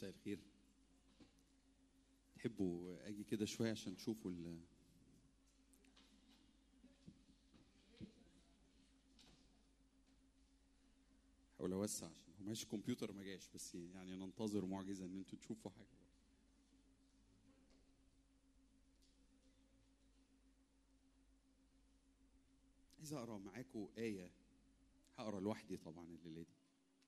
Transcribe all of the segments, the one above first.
مساء الخير. تحبوا اجي كده شويه عشان تشوفوا حاول اوسع عشان هو ماشي الكمبيوتر ما جاش، بس يعني ننتظر معجزه ان انتوا تشوفوا حاجه. عايز اقرا معاكم ايه، هقرا لوحدي طبعا الليله دي.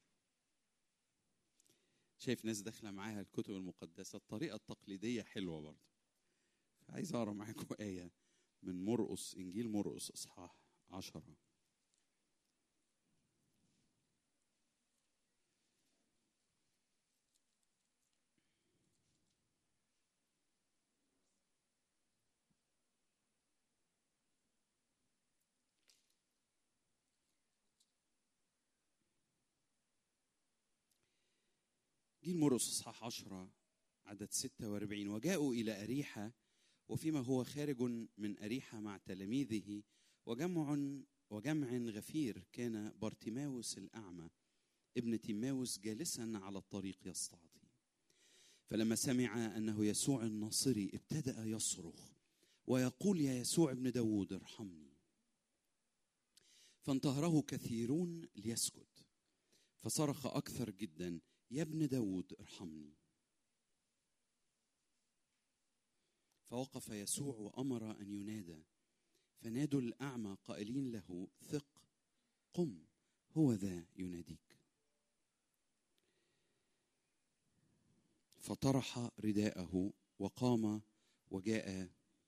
شايف ناس داخله معاها الكتب المقدسه، الطريقه التقليديه حلوه برضه. عايز اقرا معاكم ايه من مرقس، انجيل مرقس اصحاح 10. انجيل مرقس اصحاح 10 عدد 46. وجاءوا الى اريحا، وفيما هو خارج من أريحة مع تلاميذه وجمع غفير، كان بارتيماوس الأعمى ابن تيماوس جالسا على الطريق يستعطي. فلما سمع أنه يسوع الناصري ابتدأ يصرخ ويقول: يا يسوع ابن داود ارحمني. فانتهره كثيرون ليسكت، فصرخ أكثر جدا: يا ابن داود ارحمني. فوقف يسوع وأمر أن ينادى، فنادوا الأعمى قائلين له: ثق، قم، هو ذا يناديك. فطرح رداءه وقام وجاء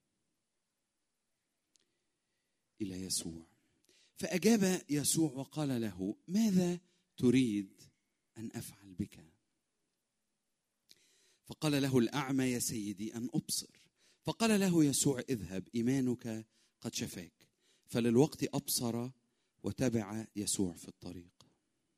إلى يسوع. فأجاب يسوع وقال له: ماذا تريد أن أفعل بك؟ فقال له الأعمى: يا سيدي، أن أبصر. فقال له يسوع: اذهب، إيمانك قد شفاك. فللوقت أبصر وتبع يسوع في الطريق.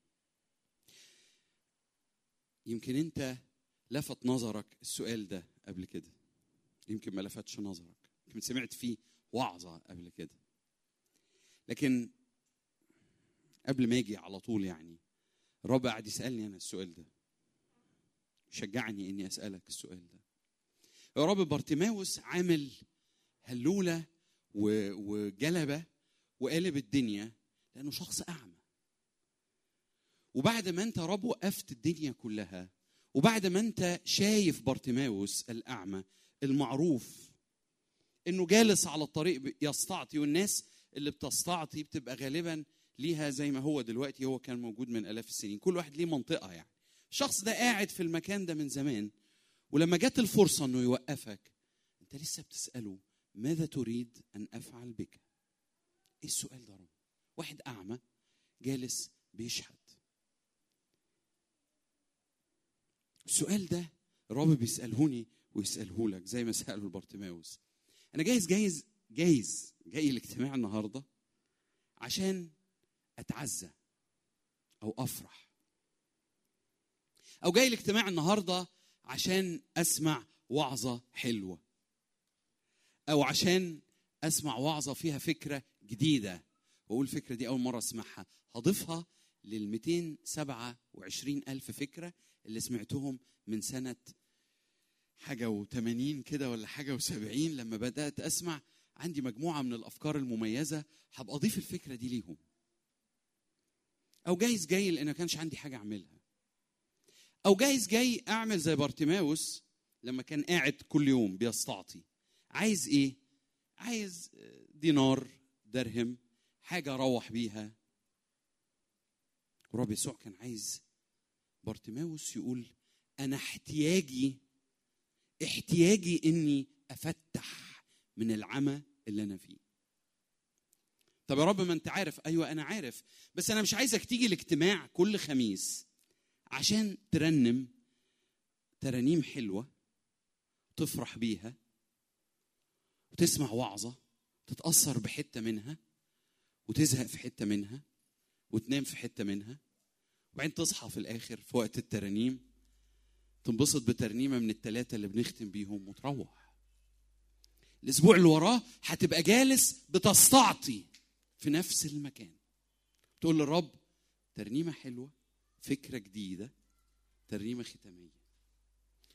يمكن أنت لفت نظرك السؤال ده قبل كده، يمكن ما لفتش نظرك، يمكن سمعت فيه وعظة قبل كده. لكن قبل ما أجي على طول يعني الرب قاعد يسألني أنا السؤال ده، شجعني إني أسألك السؤال ده. يا رب، بارتيماوس عامل هلولة وجلبة وقالب الدنيا لأنه شخص أعمى. وبعد ما أنت رب وقفت الدنيا كلها، وبعد ما أنت شايف بارتيماوس الأعمى المعروف إنه جالس على الطريق يستعطي، والناس اللي بتستعطي بتبقى غالبا ليها زي ما هو دلوقتي، هو كان موجود من آلاف السنين، كل واحد ليه منطقة. يعني الشخص ده قاعد في المكان ده من زمان، ولما جت الفرصة انه يوقفك انت لسه بتسأله: ماذا تريد ان افعل بك؟ ايه السؤال ده رب؟ واحد اعمى جالس بيشحت. السؤال ده الرب بيسألهوني ويسأله لك زي ما سأله البارتيماوس. انا جاي الاجتماع النهاردة عشان اتعزى او افرح، او جاي الاجتماع النهاردة عشان أسمع وعظة حلوة، أو عشان أسمع وعظة فيها فكرة جديدة، وأقول الفكرة دي أول مرة أسمعها، هضيفها لل227,000 فكرة اللي سمعتهم من سنة حاجة و80 كده ولا حاجة و70. لما بدأت أسمع عندي مجموعة من الأفكار المميزة، هبقى أضيف الفكرة دي ليهم. أو جاي لأن ما كانش عندي حاجة أعملها، أو جاي أعمل زي بارتيماوس لما كان قاعد كل يوم بيستعطي. عايز إيه؟ عايز دينار، درهم، حاجة أروح بيها. ورب يسوع كان عايز بارتيماوس يقول: أنا احتياجي إني أفتح من العمى اللي أنا فيه. طب يا رب، ما أنت عارف. أيوة أنا عارف، بس أنا مش عايزك تيجي الاجتماع كل خميس عشان ترنم ترانيم حلوة تفرح بيها وتسمع وعظة تتأثر بحتة منها وتزهق في حتة منها وتنام في حتة منها، وبعدين تصحى في الآخر في وقت الترانيم تنبسط بترنيمة من الثلاثة اللي بنختم بيهم وتروح. الأسبوع اللي وراه هتبقى جالس بتستعطي في نفس المكان، تقول للرب: ترنيمة حلوة، فكرة جديدة، ترنيمة ختامية.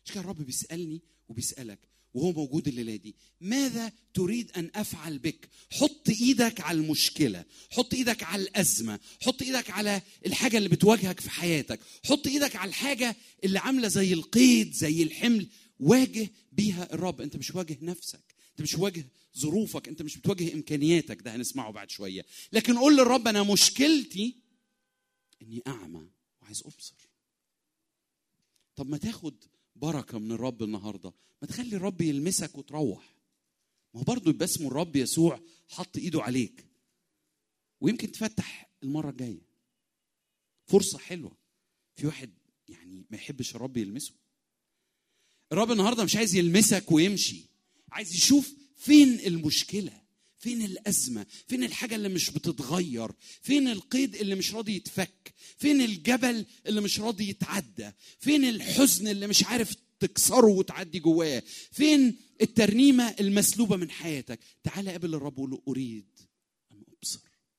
مش كده الرب بيسألني وبيسألك وهو موجود الليلة دي، ماذا تريد أن أفعل بك؟ حط إيدك على المشكلة، حط إيدك على الأزمة، حط إيدك على الحاجة اللي بتواجهك في حياتك، حط إيدك على الحاجة اللي عاملة زي القيد، زي الحمل. واجه بيها الرب. أنت مش واجه نفسك، أنت مش واجه ظروفك، أنت مش بتواجه إمكانياتك، ده هنسمعه بعد شوية. لكن قول للرب أنا مشكلتي إني أعمى وعايز أبصر. طب ما تاخد بركة من الرب النهاردة، ما تخلي الرب يلمسك وتروح. ما هو برضه يبقى اسمه الرب يسوع حط ايده عليك، ويمكن تفتح المرة الجاية. فرصة حلوة. في واحد يعني ما يحبش الرب يلمسه. الرب النهاردة مش عايز يلمسك ويمشي، عايز يشوف فين المشكلة، فين الأزمة، فين الحاجة اللي مش بتتغير، فين القيد اللي مش راضي يتفك، فين الجبل اللي مش راضي يتعدى، فين الحزن اللي مش عارف تكسره وتعدي جواه، فين الترنيمة المسلوبة من حياتك. تعال قابل الرب وقول له أريد أن أبصر.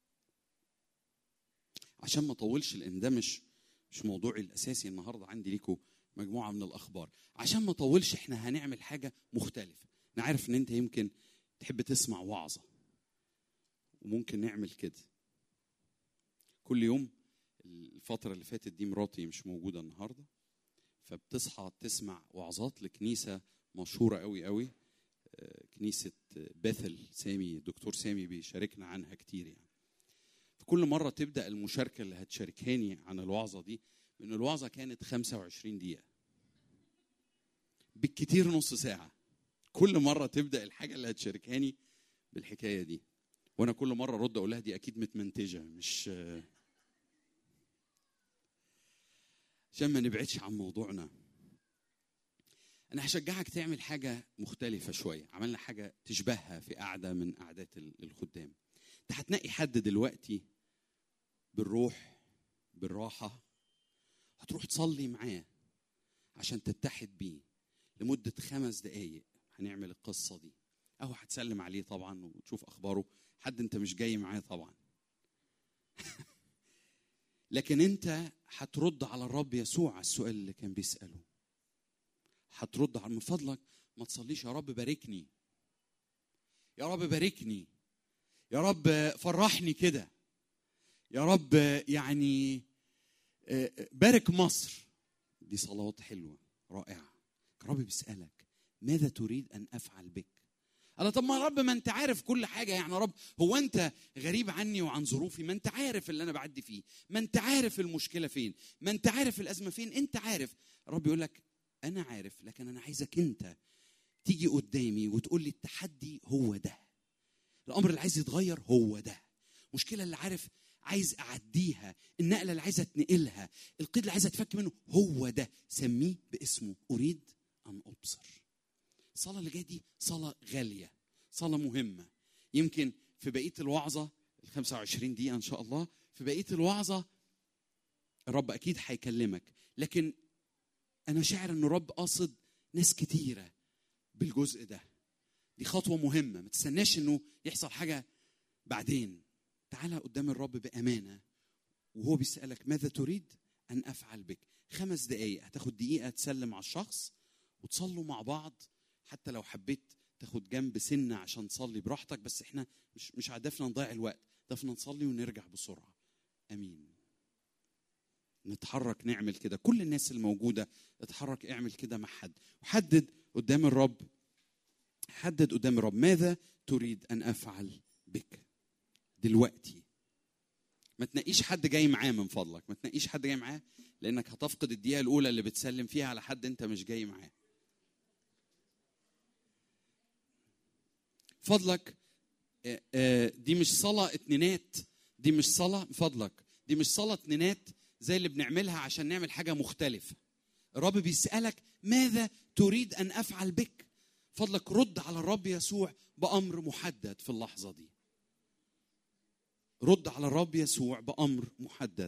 عشان ما أطولش، لأن ده مش موضوعي الأساسي النهاردة. عندي ليكم مجموعة من الأخبار. عشان ما أطولش، إحنا هنعمل حاجة مختلفة. أنا عارف إن أنت يمكن تحب تسمع وعظة، وممكن نعمل كده كل يوم. الفترة اللي فاتت دي مراتي مش موجودة النهاردة، فبتصحى تسمع وعظات لكنيسة مشهورة قوي قوي، كنيسة بيثل. سامي، دكتور سامي بيشاركنا عنها كتير يعني. فكل مرة تبدأ المشاركة اللي هتشاركاني عن الوعظة دي، من الوعظة كانت 25 دقيقة بالكتير، نص ساعة. كل مرة تبدأ الحاجة اللي هتشاركاني بالحكاية دي، وانا كل مره ارد اقول لها دي اكيد متمنتجه، مش عشان ما نبعدش عن موضوعنا. انا هشجعك تعمل حاجه مختلفه شويه. عملنا حاجه تشبهها في قعده من قعدات الخدام. انت هتنقي حد دلوقتي بالروح بالراحه، هتروح تصلي معاه عشان تتحد بيه لمده 5 دقايق. هنعمل القصه دي، او هتسلم عليه طبعا وتشوف اخباره. حد انت مش جاي معاه طبعا لكن انت هترد على الرب يسوع على السؤال اللي كان بيسأله. هترد على، من فضلك ما تصليش يا رب باركني، يا رب باركني، يا رب فرحني كده، يا رب يعني بارك مصر. دي صلوات حلوة رائعة. الرب بيسألك ماذا تريد أن أفعل بك؟ قال طب ما يا رب، ما انت عارف كل حاجة يعني. يا رب هو انت غريب عني وعن ظروفي؟ ما انت عارف اللي انا بعدي فيه، ما انت عارف المشكلة فين، ما انت عارف الأزمة فين، انت عارف. الرب يقول لك انا عارف، لكن انا عايزك انت تيجي قدامي وتقول لي التحدي هو ده، الامر اللي عايز يتغير هو ده، المشكلة اللي عايز اعديها، النقلة اللي عايز اتنقلها، القيد اللي عايز اتفك منه هو ده. سميه باسمه، اريد ان ابصر. الصلاة اللي جاية دي صلاة غالية، صلاة مهمة. يمكن في بقية الوعظة 25 دقيقة إن شاء الله، في بقية الوعظة الرب أكيد هيكلمك، لكن أنا شاعر إن الرب قاصد ناس كتيرة بالجزء ده. دي خطوة مهمة، ما تستناش إنه يحصل حاجة بعدين. تعالى قدام الرب بأمانة وهو بيسألك ماذا تريد أن أفعل بك. 5 دقايق، هتاخد دقيقة تسلم على الشخص وتصلوا مع بعض. حتى لو حبيت تاخد جنب سنة عشان تصلي براحتك، بس احنا مش هدفنا نضيع الوقت، هدفنا نصلي ونرجع بسرعة. امين. نتحرك نعمل كده. كل الناس الموجودة اتحرك اعمل كده مع حد، وحدد قدام الرب، حدد قدام الرب ماذا تريد ان افعل بك دلوقتي. ما تنقيش حد جاي معاه، من فضلك ما تنقيش حد جاي معاه، لانك هتفقد الدقيقة الاولى اللي بتسلم فيها على حد انت مش جاي معاه. فضلك دي مش صلاة اتنينات، دي مش صلاة، فضلك دي مش صلاة اتنينات زي اللي بنعملها عشان نعمل حاجة مختلفة. الرب بيسألك ماذا تريد أن أفعل بك. فضلك رد على الرب يسوع بأمر محدد في اللحظة دي. رد على الرب يسوع بأمر محدد.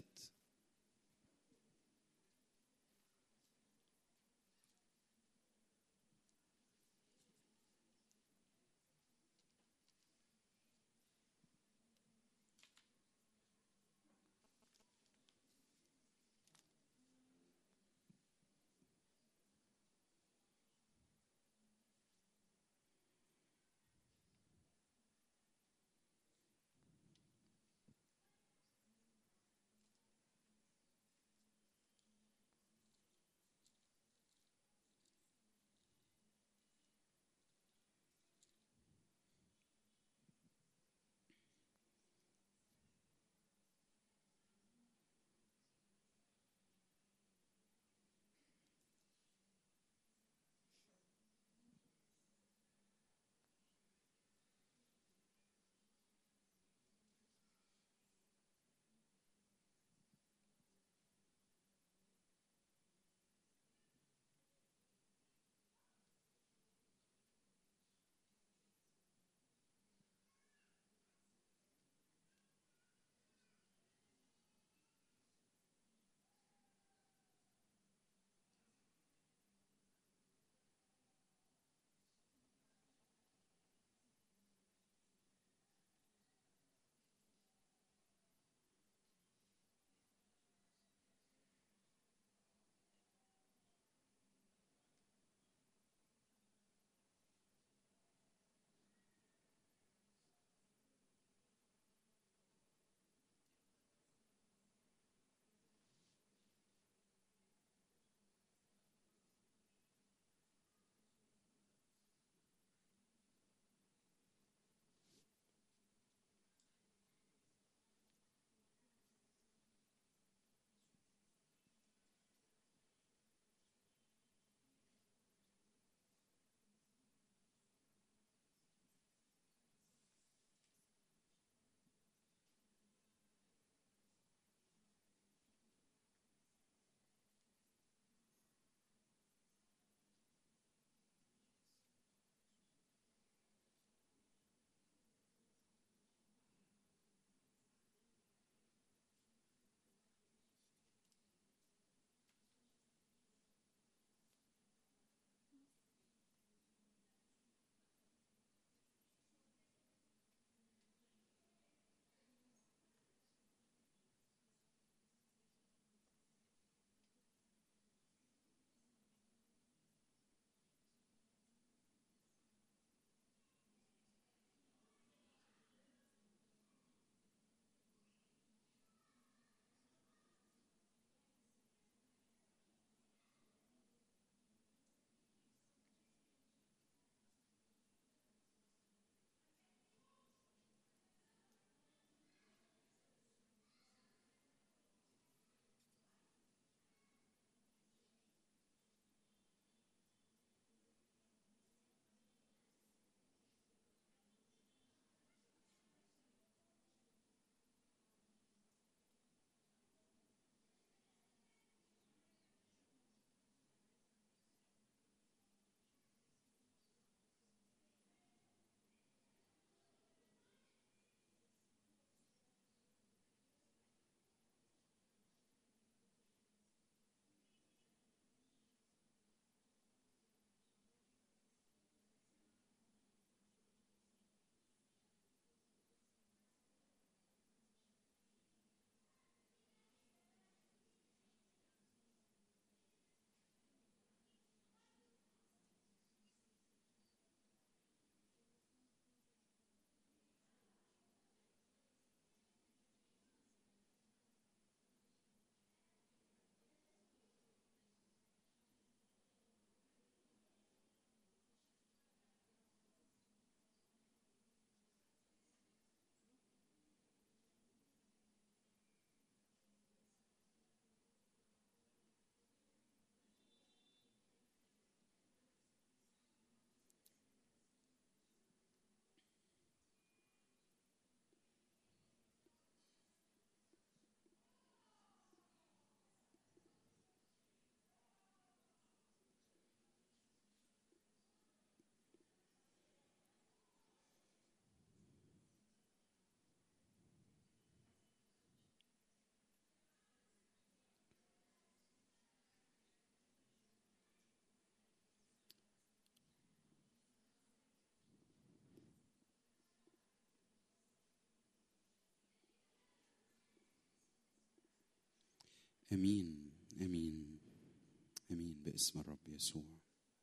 امين امين امين باسم الرب يسوع.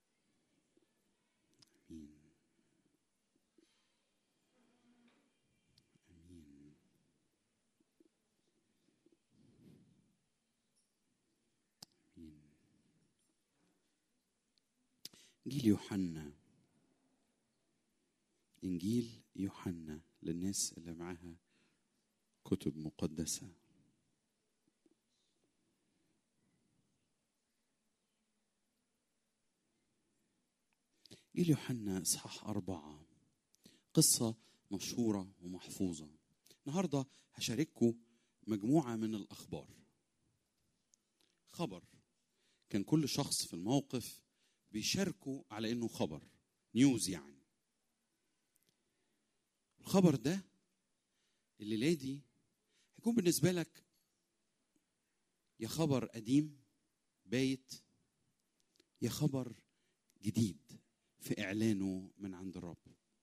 امين امين. امين. انجيل يوحنا، انجيل يوحنا للناس اللي معاها كتب مقدسه. انجيل يوحنا اصحاح 4، قصه مشهوره ومحفوظه. النهارده هشارككم مجموعه من الاخبار. خبر كان كل شخص في الموقف بيشاركوا على انه خبر نيوز، يعني الخبر ده الليله دي هيكون بالنسبه لك يا خبر قديم بايت، يا خبر جديد في اعلانه من عند الرب.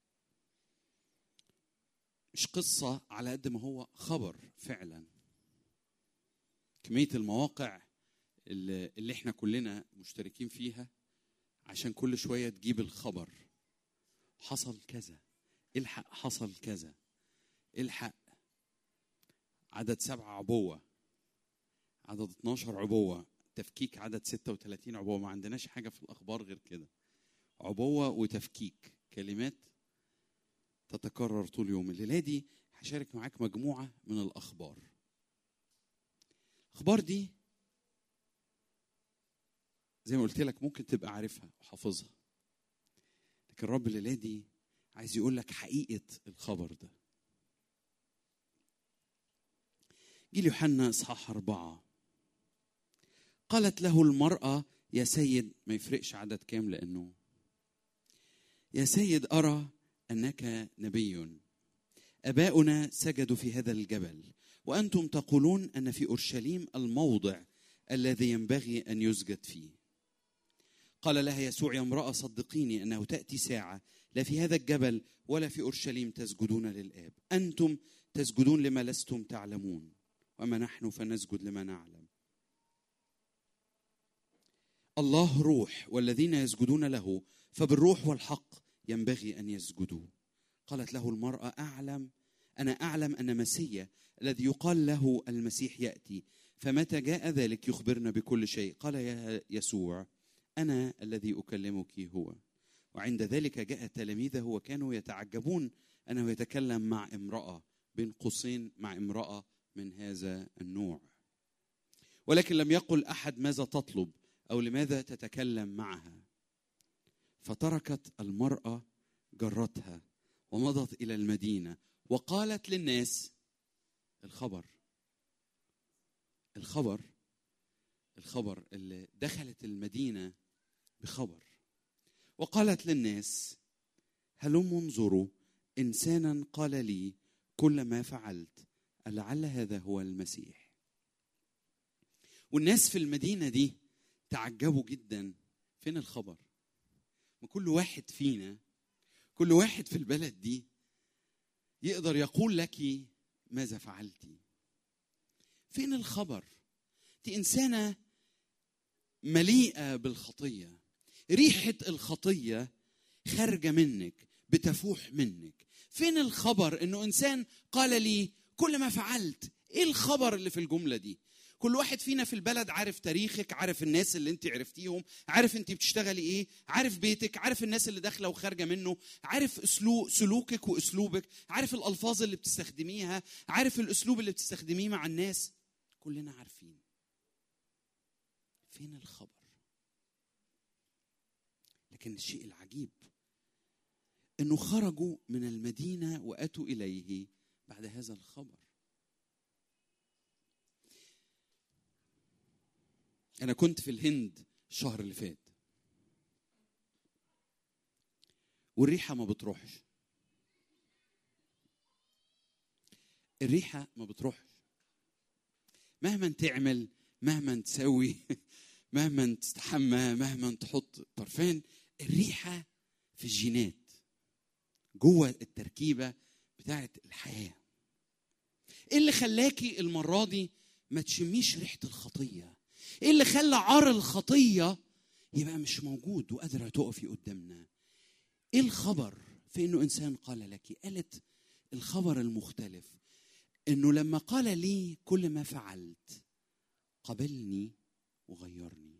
مش قصه على قد ما هو خبر فعلا. كميه المواقع اللي احنا كلنا مشتركين فيها عشان كل شويه تجيب الخبر، حصل كذا، الحق حصل كذا، الحق عدد 7 عبوه، عدد 12 عبوه، تفكيك عدد 36 عبوه. ما عندناش حاجه في الاخبار غير كده، عبوه وتفكيك، كلمات تتكرر طول يوم. الليله دي هشارك معاك مجموعه من الاخبار. الاخبار دي زي ما قلت لك ممكن تبقى عارفها وحافظها، لكن الرب الليله دي عايز يقول لك حقيقه الخبر ده. جيل يوحنا اصحاح 4. قالت له المرأة يا سيد، ما يفرقش عدد كام، لأنه يا سيد أرى أنك نبي. أباؤنا سجدوا في هذا الجبل، وأنتم تقولون أن في أورشليم الموضع الذي ينبغي أن يسجد فيه. قال لها يسوع يا امرأة صدقيني أنه تأتي ساعة لا في هذا الجبل ولا في أورشليم تسجدون للآب. أنتم تسجدون لما لستم تعلمون، وأما نحن فنسجد لما نعلم. الله روح، والذين يسجدون له فبالروح والحق ينبغي أن يسجدوا. قالت له المرأة أنا أعلم أن مسيا الذي يقال له المسيح يأتي، فمتى جاء ذلك يخبرنا بكل شيء. قال يا يسوع أنا الذي أكلمك هو. وعند ذلك جاء تلاميذه وكانوا يتعجبون أنه يتكلم مع امرأة، بين قوسين مع امرأة من هذا النوع. ولكن لم يقل أحد ماذا تطلب أو لماذا تتكلم معها. فتركت المرأة جرتها ومضت إلى المدينة وقالت للناس الخبر اللي دخلت المدينة بخبر. وقالت للناس هلم انظروا إنسانا قال لي كل ما فعلت، ألعل هذا هو المسيح. والناس في المدينة دي تعجبوا جدا. فين الخبر؟ وكل واحد فينا، كل واحد في البلد دي يقدر يقول لك ماذا فعلتي. فين الخبر؟ انت إنسانة مليئة بالخطية، ريحة الخطية خارجة منك، بتفوح منك. فين الخبر انه إنسان قال لي كل ما فعلت؟ ايه الخبر اللي في الجملة دي؟ كل واحد فينا في البلد عارف تاريخك، عارف الناس اللي انت عرفتيهم، عارف انت بتشتغلي ايه، عارف بيتك، عارف الناس اللي داخله وخارجه منه، عارف سلوكك واسلوبك، عارف الالفاظ اللي بتستخدميها، عارف الاسلوب اللي بتستخدميه مع الناس. كلنا عارفين. فين الخبر؟ لكن الشيء العجيب انه خرجوا من المدينه واتوا اليه بعد هذا الخبر. أنا كنت في الهند الشهر اللي فات، والريحة ما بتروحش. الريحة ما بتروحش مهما تعمل، مهما تسوي، مهما تستحمى، مهما تحط برفان. الريحة في الجينات، جوه التركيبة بتاعت الحياة. إيه اللي خلاكي المرة دي ما تشميش ريحة الخطية؟ ايه اللي خلى عار الخطية يبقى مش موجود وقادرة تقفي قدامنا؟ ايه الخبر في انه انسان قال لك؟ قالت الخبر المختلف انه لما قال لي كل ما فعلت قبلني وغيرني.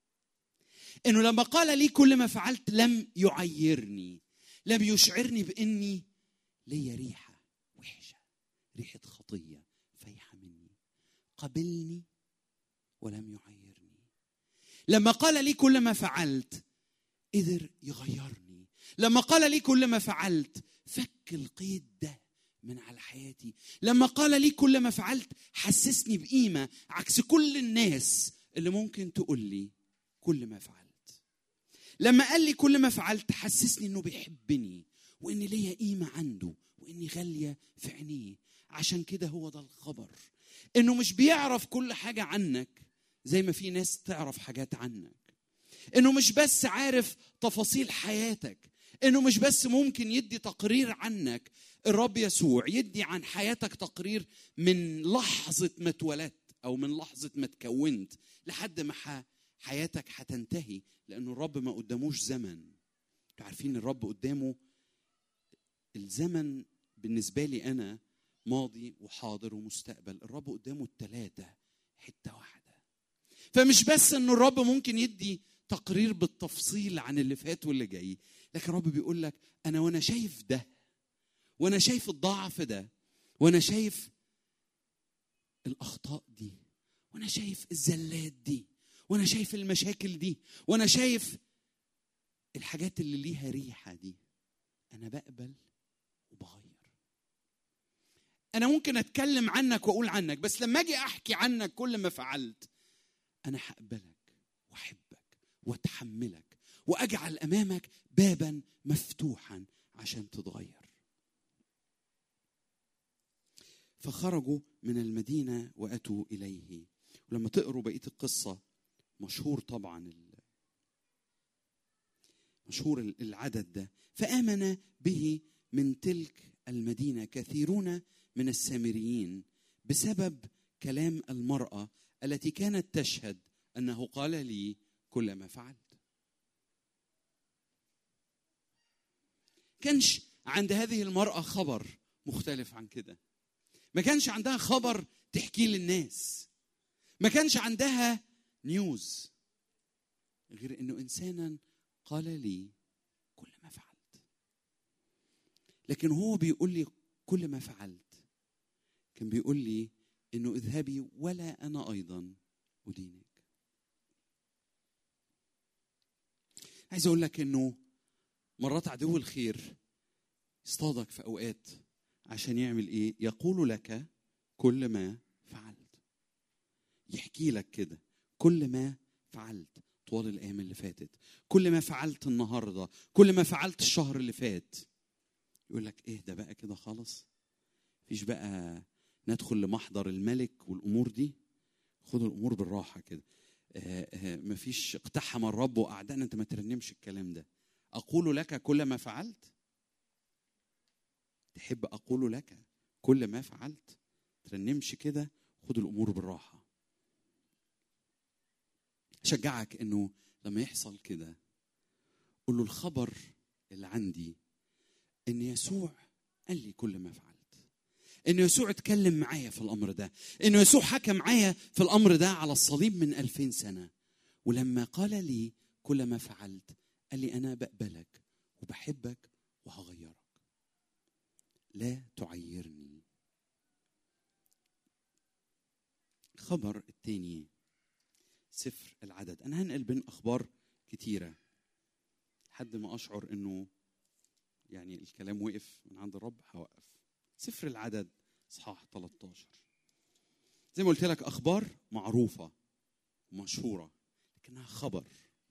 انه لما قال لي كل ما فعلت لم يعيرني، لم يشعرني باني ليا ريحة وحشة، ريحة خطية فايحة مني. قبلني ولم يعيرني. لما قال لي كل ما فعلت قدر يغيرني. لما قال لي كل ما فعلت فك القيد ده من على حياتي. لما قال لي كل ما فعلت حسسني بقيمة عكس كل الناس اللي ممكن تقول لي كل ما فعلت. لما قال لي كل ما فعلت حسسني انه بيحبني واني ليا قيمة عنده واني غالية في عينيه. عشان كده هو ده الخبر، انه مش بيعرف كل حاجة عنك زي ما في ناس تعرف حاجات عنك. انه مش بس عارف تفاصيل حياتك، انه مش بس ممكن يدي تقرير عنك. الرب يسوع يدي عن حياتك تقرير من لحظة ما اتولدت او من لحظة ما اتكونت لحد ما حياتك هتنتهي، لانه الرب ما قداموش زمن. عارفين الرب قدامه الزمن بالنسبة لي انا ماضي وحاضر ومستقبل، الرب قدامه الثلاثة حتة واحدة. فمش بس انه الرب ممكن يدي تقرير بالتفصيل عن اللي فات واللي جاي، لكن الرب بيقول لك انا وانا شايف ده، وانا شايف الضعف ده، وانا شايف الاخطاء دي، وانا شايف الزلات دي، وانا شايف المشاكل دي، وانا شايف الحاجات اللي ليها ريحة دي، انا بقبل وبغير. انا ممكن اتكلم عنك واقول عنك، بس لما اجي احكي عنك كل ما فعلت انا هقبلك واحبك واتحملك واجعل امامك بابا مفتوحا عشان تتغير. فخرجوا من المدينة واتوا اليه. ولما تقروا بقية القصة مشهور طبعا مشهور العدد ده. فآمن به من تلك المدينة كثيرون من السامريين بسبب كلام المرأة التي كانت تشهد أنه قال لي كل ما فعلت. كانش عند هذه المرأة خبر مختلف عن كده. ما كانش عندها خبر تحكي للناس. ما كانش عندها نيوز غير أنه إنسانا قال لي كل ما فعلت. لكن هو بيقول لي كل ما فعلت كان بيقول لي انه اذهبي ولا انا ايضا ادينك. عايز اقول لك انه مرات عدو الخير يصطادك في اوقات عشان يعمل ايه؟ يقول لك كل ما فعلت. يحكي لك كده كل ما فعلت طوال الايام اللي فاتت، كل ما فعلت النهارده، كل ما فعلت الشهر اللي فات. يقول لك ايه ده بقى كده خالص؟ مفيش بقى ندخل لمحضر الملك والامور دي، خدوا الامور بالراحه كده. مفيش اقتحم الرب واعدائنا، انت ما ترنمش الكلام ده. اقول لك كل ما فعلت. تحب اقول لك كل ما فعلت؟ ترنمش كده. خدوا الامور بالراحه. شجعك انه لما يحصل كده قول له الخبر اللي عندي ان يسوع قال لي كل ما فعلت، ان يسوع اتكلم معايا في الامر ده، ان يسوع حكى معايا في الامر ده على الصليب من 2000 سنة. ولما قال لي كل ما فعلت قال لي انا بقبلك وبحبك وهغيرك، لا تعيرني. خبر التاني سفر العدد. انا هنقل بين اخبار كتيرة لحد ما اشعر انه يعني الكلام وقف من عند الرب هوقف. سفر العدد اصحاح 13. زي ما قلت لك اخبار معروفة ومشهورة لكنها خبر.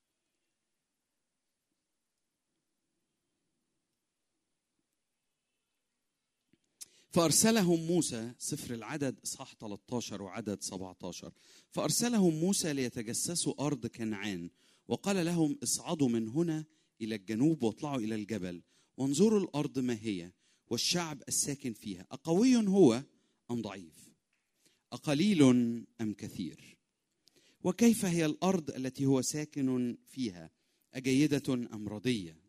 فأرسلهم موسى. سفر العدد اصحاح 13 وعدد 17. فأرسلهم موسى ليتجسسوا أرض كنعان، وقال لهم اصعدوا من هنا إلى الجنوب واطلعوا إلى الجبل وانظروا الأرض ما هي والشعب الساكن فيها، أقوي هو أم ضعيف. أقليل أم كثير؟ وكيف هي الأرض التي هو ساكن فيها؟ أجيدة أم ردية؟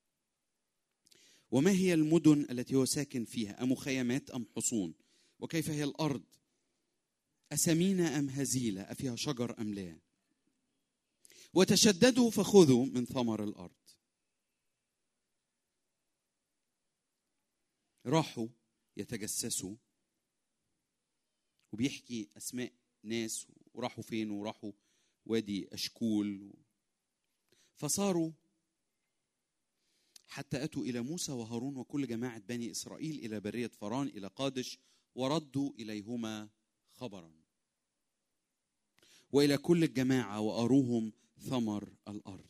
وما هي المدن التي هو ساكن فيها؟ أمخيمات أم حصون؟ وكيف هي الأرض؟ أسمينة أم هزيلة؟ أفيها شجر أم لا؟ وتشددوا فخذوا من ثمر الأرض. راحوا يتجسسوا، وبيحكي أسماء ناس وراحوا فين، وراحوا وادي أشكول. فصاروا حتى أتوا إلى موسى وهارون وكل جماعة بني إسرائيل إلى برية فران إلى قادش، وردوا إليهما خبرا وإلى كل الجماعة وأروهم ثمر الأرض.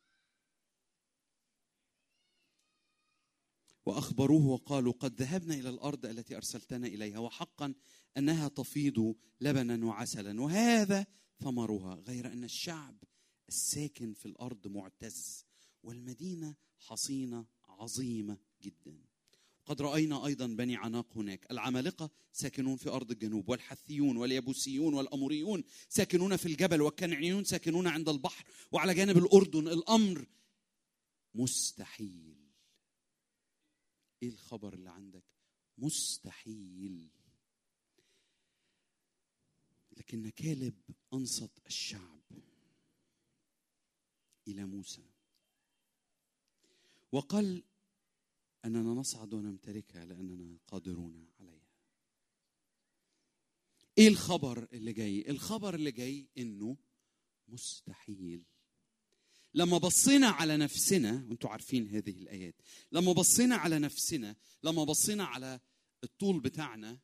وأخبروه وقالوا قد ذهبنا إلى الأرض التي أرسلتنا إليها، وحقا أنها تفيض لبنا وعسلا وهذا ثمرها، غير أن الشعب الساكن في الأرض معتز والمدينة حصينة عظيمة جدا. قد رأينا أيضا بني عناق هناك، العمالقة ساكنون في أرض الجنوب، والحثيون واليبوسيون والأموريون ساكنون في الجبل، والكنعيون ساكنون عند البحر وعلى جانب الأردن. الأمر مستحيل. إيه الخبر اللي عندك؟ مستحيل. لكن كالب أنصت الشعب إلى موسى وقال أننا نصعد ونمتلكها لأننا قادرون عليها. إيه الخبر اللي جاي؟ الخبر اللي جاي إنه مستحيل. لما بصينا على نفسنا، وانتوا عارفين هذه الآيات، لما بصينا على نفسنا، لما بصينا على الطول بتاعنا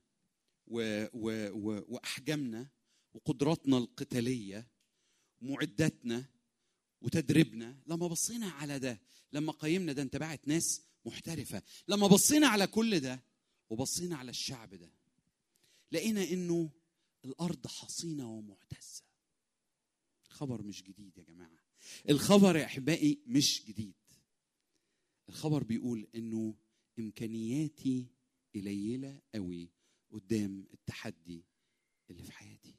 وأحجامنا وقدراتنا القتالية ومعداتنا وتدريبنا، لما بصينا على ده، لما قيمنا ده، انتبعت ناس محترفة، لما بصينا على كل ده وبصينا على الشعب ده، لقينا إنه الأرض حصينة ومعتزة. الخبر مش جديد يا جماعة، الخبر يا أحبائي مش جديد. الخبر بيقول إنه إمكانياتي قليلة قوي قدام التحدي اللي في حياتي.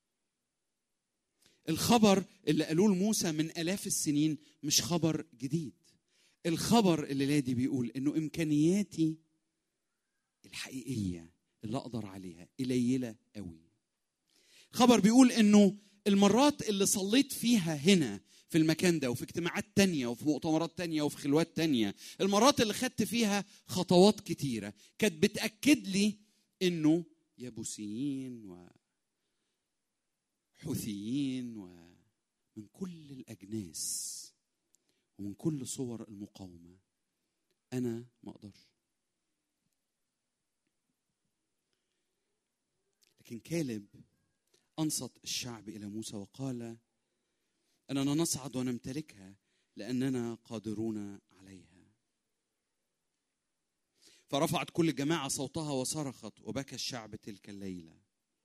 الخبر اللي قالوه لموسى من آلاف السنين مش خبر جديد. الخبر اللي دي بيقول إنه إمكانياتي الحقيقية اللي أقدر عليها قليلة قوي. خبر بيقول إنه المرات اللي صليت فيها هنا في المكان ده، وفي اجتماعات تانية، وفي مؤتمرات تانية، وفي خلوات تانية، المرات اللي خدت فيها خطوات كتيرة كانت بتأكد لي إنه يبوسيين وحوثيين ومن كل الأجناس ومن كل صور المقاومة أنا ما أقدرش. لكن كالب أنصت الشعب إلى موسى وقال أننا نصعد ونمتلكها لأننا قادرون عليها. فرفعت كل الجماعة صوتها وصرخت وبكى الشعب تلك الليلة.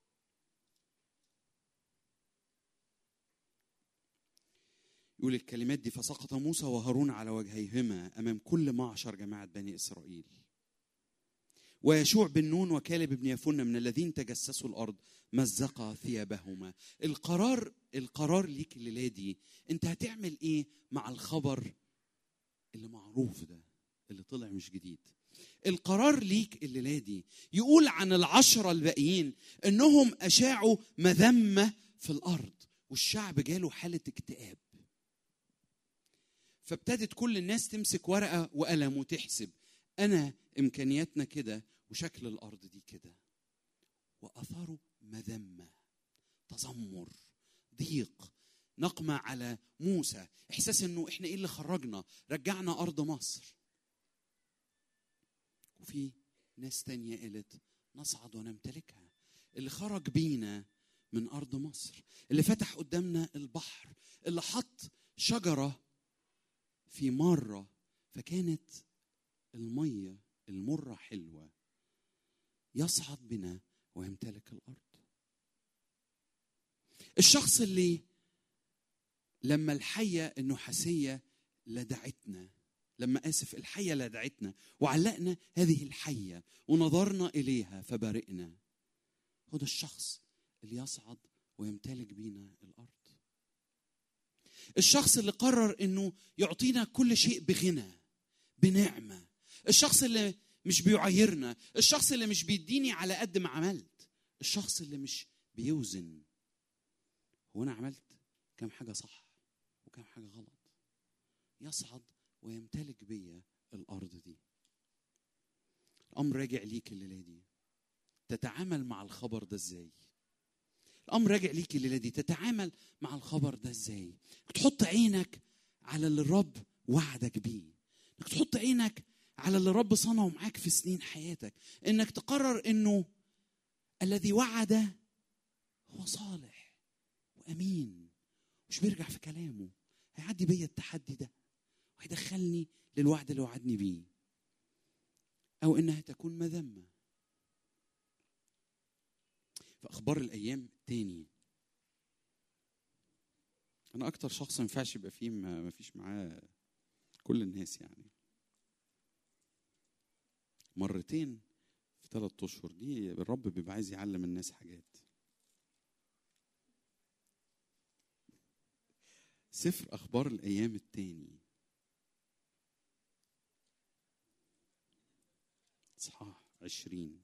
يقول الكلمات دي: فسقط موسى وهارون على وجهيهما أمام كل معشر جماعة بني إسرائيل، ويشوع بن نون وكالب بن يفنة من الذين تجسسوا الأرض مزقا ثيابهما. القرار ليك الليلة دي، انت هتعمل ايه مع الخبر اللي معروف ده اللي طلع مش جديد؟ القرار ليك الليلة دي يقول عن 10 الباقيين انهم اشاعوا مذمة في الأرض، والشعب جاله حالة اكتئاب. فابتدت كل الناس تمسك ورقة وقلم وتحسب، أنا إمكانياتنا كده وشكل الأرض دي كده. وأثاروا مذمة، تذمر، ضيق، نقمة على موسى، إحساس إنه إحنا إيه اللي خرجنا، رجعنا أرض مصر. وفي ناس تانية قالت نصعد ونمتلكها. اللي خرج بينا من أرض مصر، اللي فتح قدامنا البحر، اللي حط شجرة في مرة فكانت المية المرة حلوة، يصعد بنا ويمتلك الأرض. الشخص اللي لما الحية النحاسية لدعتنا، الحية لدعتنا وعلقنا هذه الحية ونظرنا إليها فبارئنا، هو ده الشخص اللي يصعد ويمتلك بينا الأرض. الشخص اللي قرر إنه يعطينا كل شيء بغنى بنعمة. الشخص اللي مش بيعايرنا. الشخص اللي مش بيديني على قد ما عملت. الشخص اللي مش بيوزن هو أنا عملت كم حاجة صح وكم حاجة غلط. يصعد ويمتلك بيا الأرض دي. الأمر راجع ليك الليلة دي، تتعامل مع الخبر ده ازاي؟ الأمر راجع ليك الليلة دي، تتعامل مع الخبر ده ازاي؟ تحط عينك على اللي الرب وعدك بيه، انك تحط عينك على اللي الرب صنعه معاك في سنين حياتك، انك تقرر انه الذي وعد هو صالح وأمين، مش بيرجع في كلامه. هيعدي بيا التحدي ده وهيدخلني للوعد اللي وعدني بيه، أو إنها تكون مذمة. في أخبار الأيام تاني، أنا أكتر شخص ما ينفعش يبقى فيه ما فيش معاه كل الناس، يعني مرتين في 3 أشهر دي الرب بيبقى عايز يعلم الناس حاجات. سفر أخبار الأيام التاني إصحاح 20.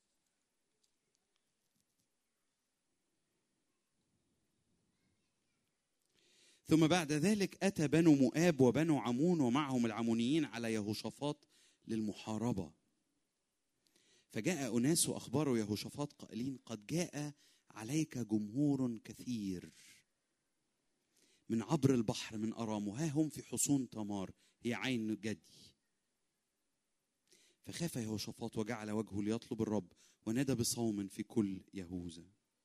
ثم بعد ذلك أتى بنو مؤاب وبنو عمون ومعهم العمونيين على يهوشافاط للمحاربة. فجاء أناس وأخبروا يهوشافاط قائلين: قد جاء عليك جمهور كثير من عبر البحر من أرام، وها هم في حصون تمار هي عين جدي. فخاف يهوشافاط وجعل وجهه ليطلب الرب ونادى بصوم في كل يهوذا.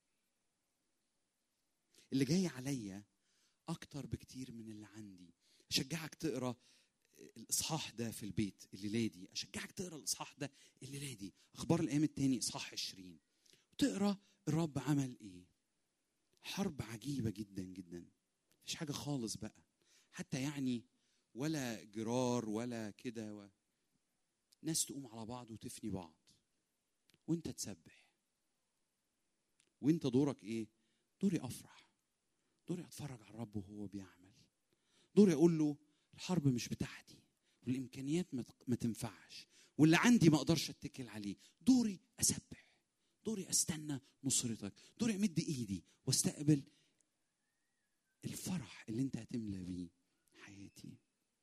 اللي جاي عليا أكتر بكتير من اللي عندي. أشجعك تقرأ الإصحاح ده في البيت الليلة دي. أشجعك تقرأ الإصحاح ده الليلة دي، أخبار الأيام التاني إصحاح 20، وتقرأ الرب عمل إيه. حرب عجيبة جدا جدا، مفيش حاجة خالص بقى حتى يعني ولا جرار ولا كده، ناس تقوم على بعض وتفني بعض، وانت تسبح. وانت دورك ايه؟ دوري افرح، دوري اتفرج على الرب وهو بيعمل، دوري اقول له الحرب مش بتاعتي والامكانيات ما تنفعش واللي عندي ما اقدرش اتكل عليه. دوري اسبح، دوري استنى نصرتك، دوري امد ايدي واستقبل الفرح اللي انت هتملى بيه حياتي.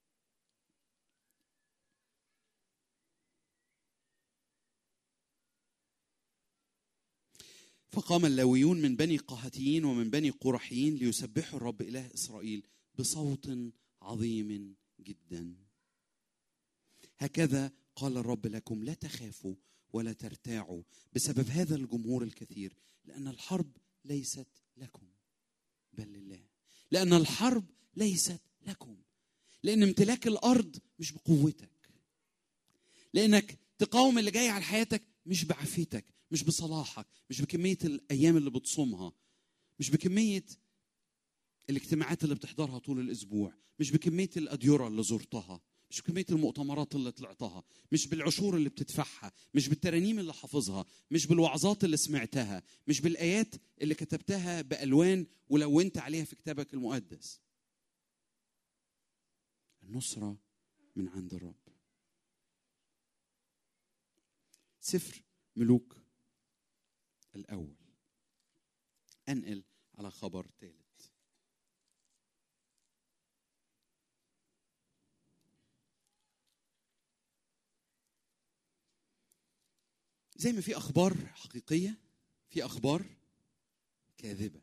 فقام اللاويون من بني قهتيين ومن بني قرحيين ليسبحوا الرب إله إسرائيل بصوت عظيم جدا. هكذا قال الرب لكم: لا تخافوا ولا ترتاعوا بسبب هذا الجمهور الكثير، لأن الحرب ليست لكم بل لله. لأن الحرب ليست لكم، لأن امتلاك الأرض مش بقوتك، لأنك تقاوم اللي جاي على حياتك مش بعافيتك، مش بصلاحك، مش بكمية الأيام اللي بتصومها، مش بكمية الاجتماعات اللي بتحضرها طول الأسبوع، مش بكمية الأديرة اللي زرتها، مش بكمية المؤتمرات اللي طلعتها، مش بالعشور اللي بتدفعها، مش بالترانيم اللي حافظها، مش بالوعظات اللي سمعتها، مش بالآيات اللي كتبتها بألوان ولونت عليها في كتابك المقدس. النصرة من عند الرب. سفر ملوك الأول. أنقل على خبر ثالث. زي ما في أخبار حقيقية، في أخبار كاذبة.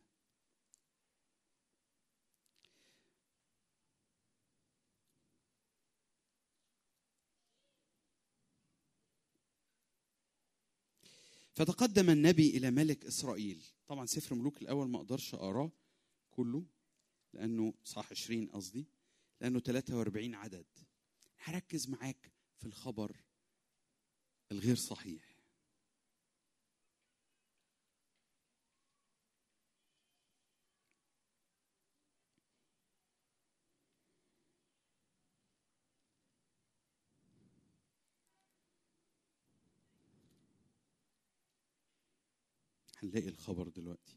فتقدم النبي إلى ملك إسرائيل. طبعا سفر ملوك الأول ما أقدرش أقراه كله لأنه صح 20 قصدي، لأنه 43 عدد. هركز معاك في الخبر الغير صحيح. هنلاقي الخبر دلوقتي.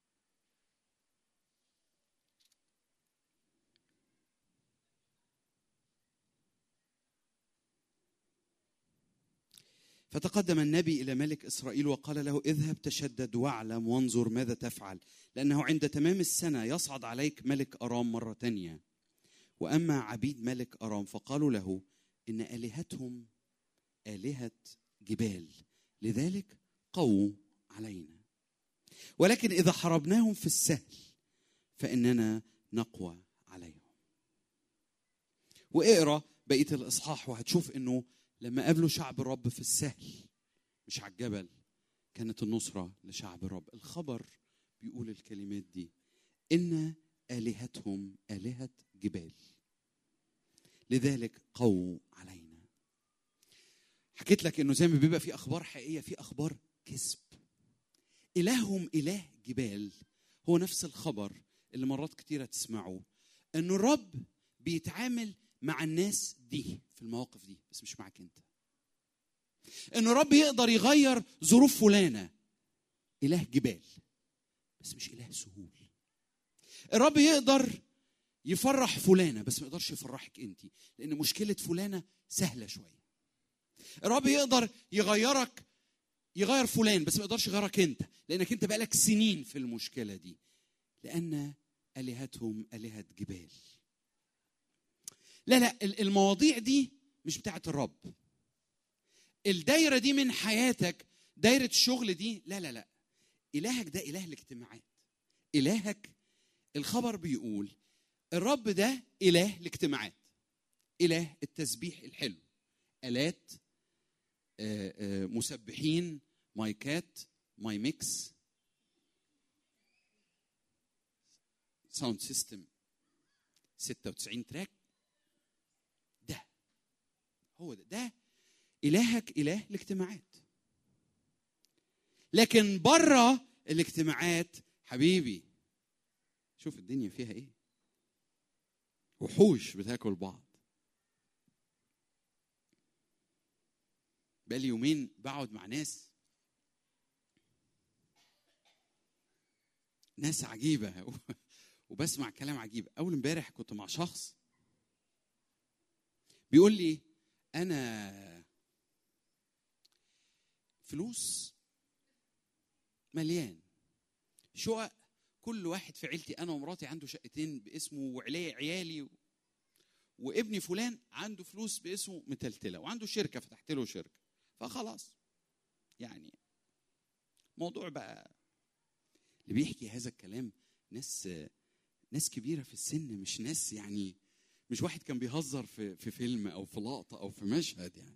فتقدم النبي إلى ملك إسرائيل وقال له: اذهب تشدد واعلم وانظر ماذا تفعل، لأنه عند تمام السنة يصعد عليك ملك أرام مرة تانية. وأما عبيد ملك أرام فقالوا له: إن آلهتهم آلهة جبال، لذلك قووا علينا، ولكن إذا حاربناهم في السهل فإننا نقوى عليهم. واقرأ بقية الإصحاح وهتشوف إنه لما قابلوا شعب الرب في السهل مش على الجبل كانت النصرة لشعب الرب. الخبر بيقول الكلمات دي: إن آلهتهم آلهة جبال، لذلك قووا علينا. حكيت لك إنه زي ما بيبقى في أخبار حقيقية في أخبار كذب. إلههم إله جبال هو نفس الخبر اللي مرات كتيرة تسمعه، إنه الرب بيتعامل مع الناس دي في المواقف دي بس مش معك انت. ان الرب يقدر يغير ظروف فلانه، اله جبال بس مش اله سهول. الرب يقدر يفرح فلانه بس ما يقدرش يفرحك انت، لان مشكله فلانه سهله شويه. الرب يقدر يغير فلان بس ما يقدرش يغيرك انت، لانك انت بقالك سنين في المشكله دي، لان الهتهم الهه جبال. لا المواضيع دي مش بتاعت الرب. الدايرة دي من حياتك، دايرة الشغل دي، لا إلهك ده إله الاجتماعات. إلهك الخبر بيقول الرب ده إله الاجتماعات، إله التسبيح الحلو، آلات، مسبحين، مايكات، ماي ميكس، ساوند سيستم 96 تراك. هو ده إلهك، إله الاجتماعات. لكن بره الاجتماعات حبيبي شوف الدنيا فيها ايه، وحوش بتاكل بعض. بقالي يومين بقعد مع ناس عجيبة وبسمع كلام عجيب. أول امبارح كنت مع شخص بيقول لي: أنا فلوس مليان، شقق، كل واحد في عيلتي أنا ومراتي عنده شقتين باسمه، وعيالي وابني فلان عنده فلوس باسمه متلتلة، وعنده شركة فتحت له شركة، فخلاص يعني موضوع بقى. اللي بيحكي هذا الكلام ناس كبيرة في السن، مش ناس يعني مش واحد كان بيهزر في فيلم أو في لقطة أو في مشهد يعني.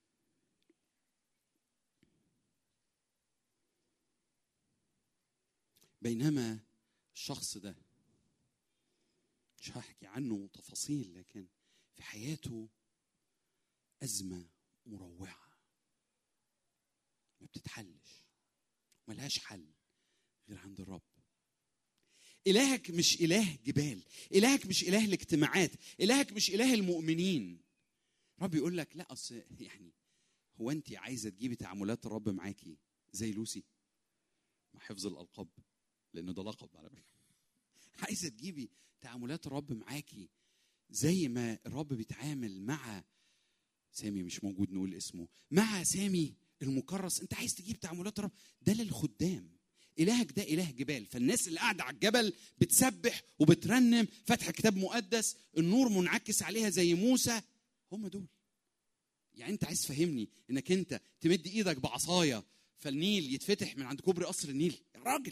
بينما الشخص ده مش هحكي عنه تفاصيل، لكن في حياته أزمة مروعة ما بتتحلش، ملهاش حل غير عند الرب. إلهك مش إله جبال، إلهك مش إله الاجتماعات، إلهك مش إله المؤمنين. رب يقول لك: لا أصل يعني هو أنت عايزة تجيبي تعاملات الرب معاكي زي لوسي، مع حفظ الألقاب لأنه ده لقب على فكرة، عايزة تجيبي تعاملات الرب معاكي زي ما الرب بيتعامل مع سامي، مش موجود نقول اسمه، مع سامي المكرس. أنت عايز تجيب تعاملات الرب ده للخدام. إلهك ده إله جبال، فالناس اللي قاعدة على الجبل بتسبح وبترنم، فتح كتاب مقدس، النور منعكس عليها زي موسى، هم دول. يعني أنت عايز تفهمني إنك أنت تمد إيدك بعصاية فالنيل يتفتح من عند كوبري قصر النيل؟ يا راجل،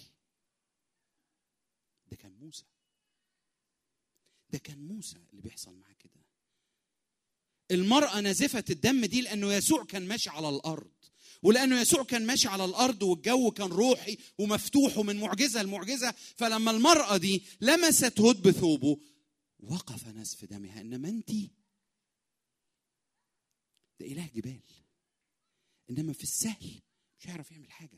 ده كان موسى، ده كان موسى اللي بيحصل معاه كده. المرأة نازفة الدم دي لأنه يسوع كان ماشي على الأرض، ولأنه يسوع كان ماشي على الأرض والجو كان روحي ومفتوح ومن معجزة لمعجزة، فلما المرأة دي لمست هد بثوبه وقف نزف دمها. إنما أنت ده إله جبال، إنما في السهل مش هيعرف يعمل حاجة.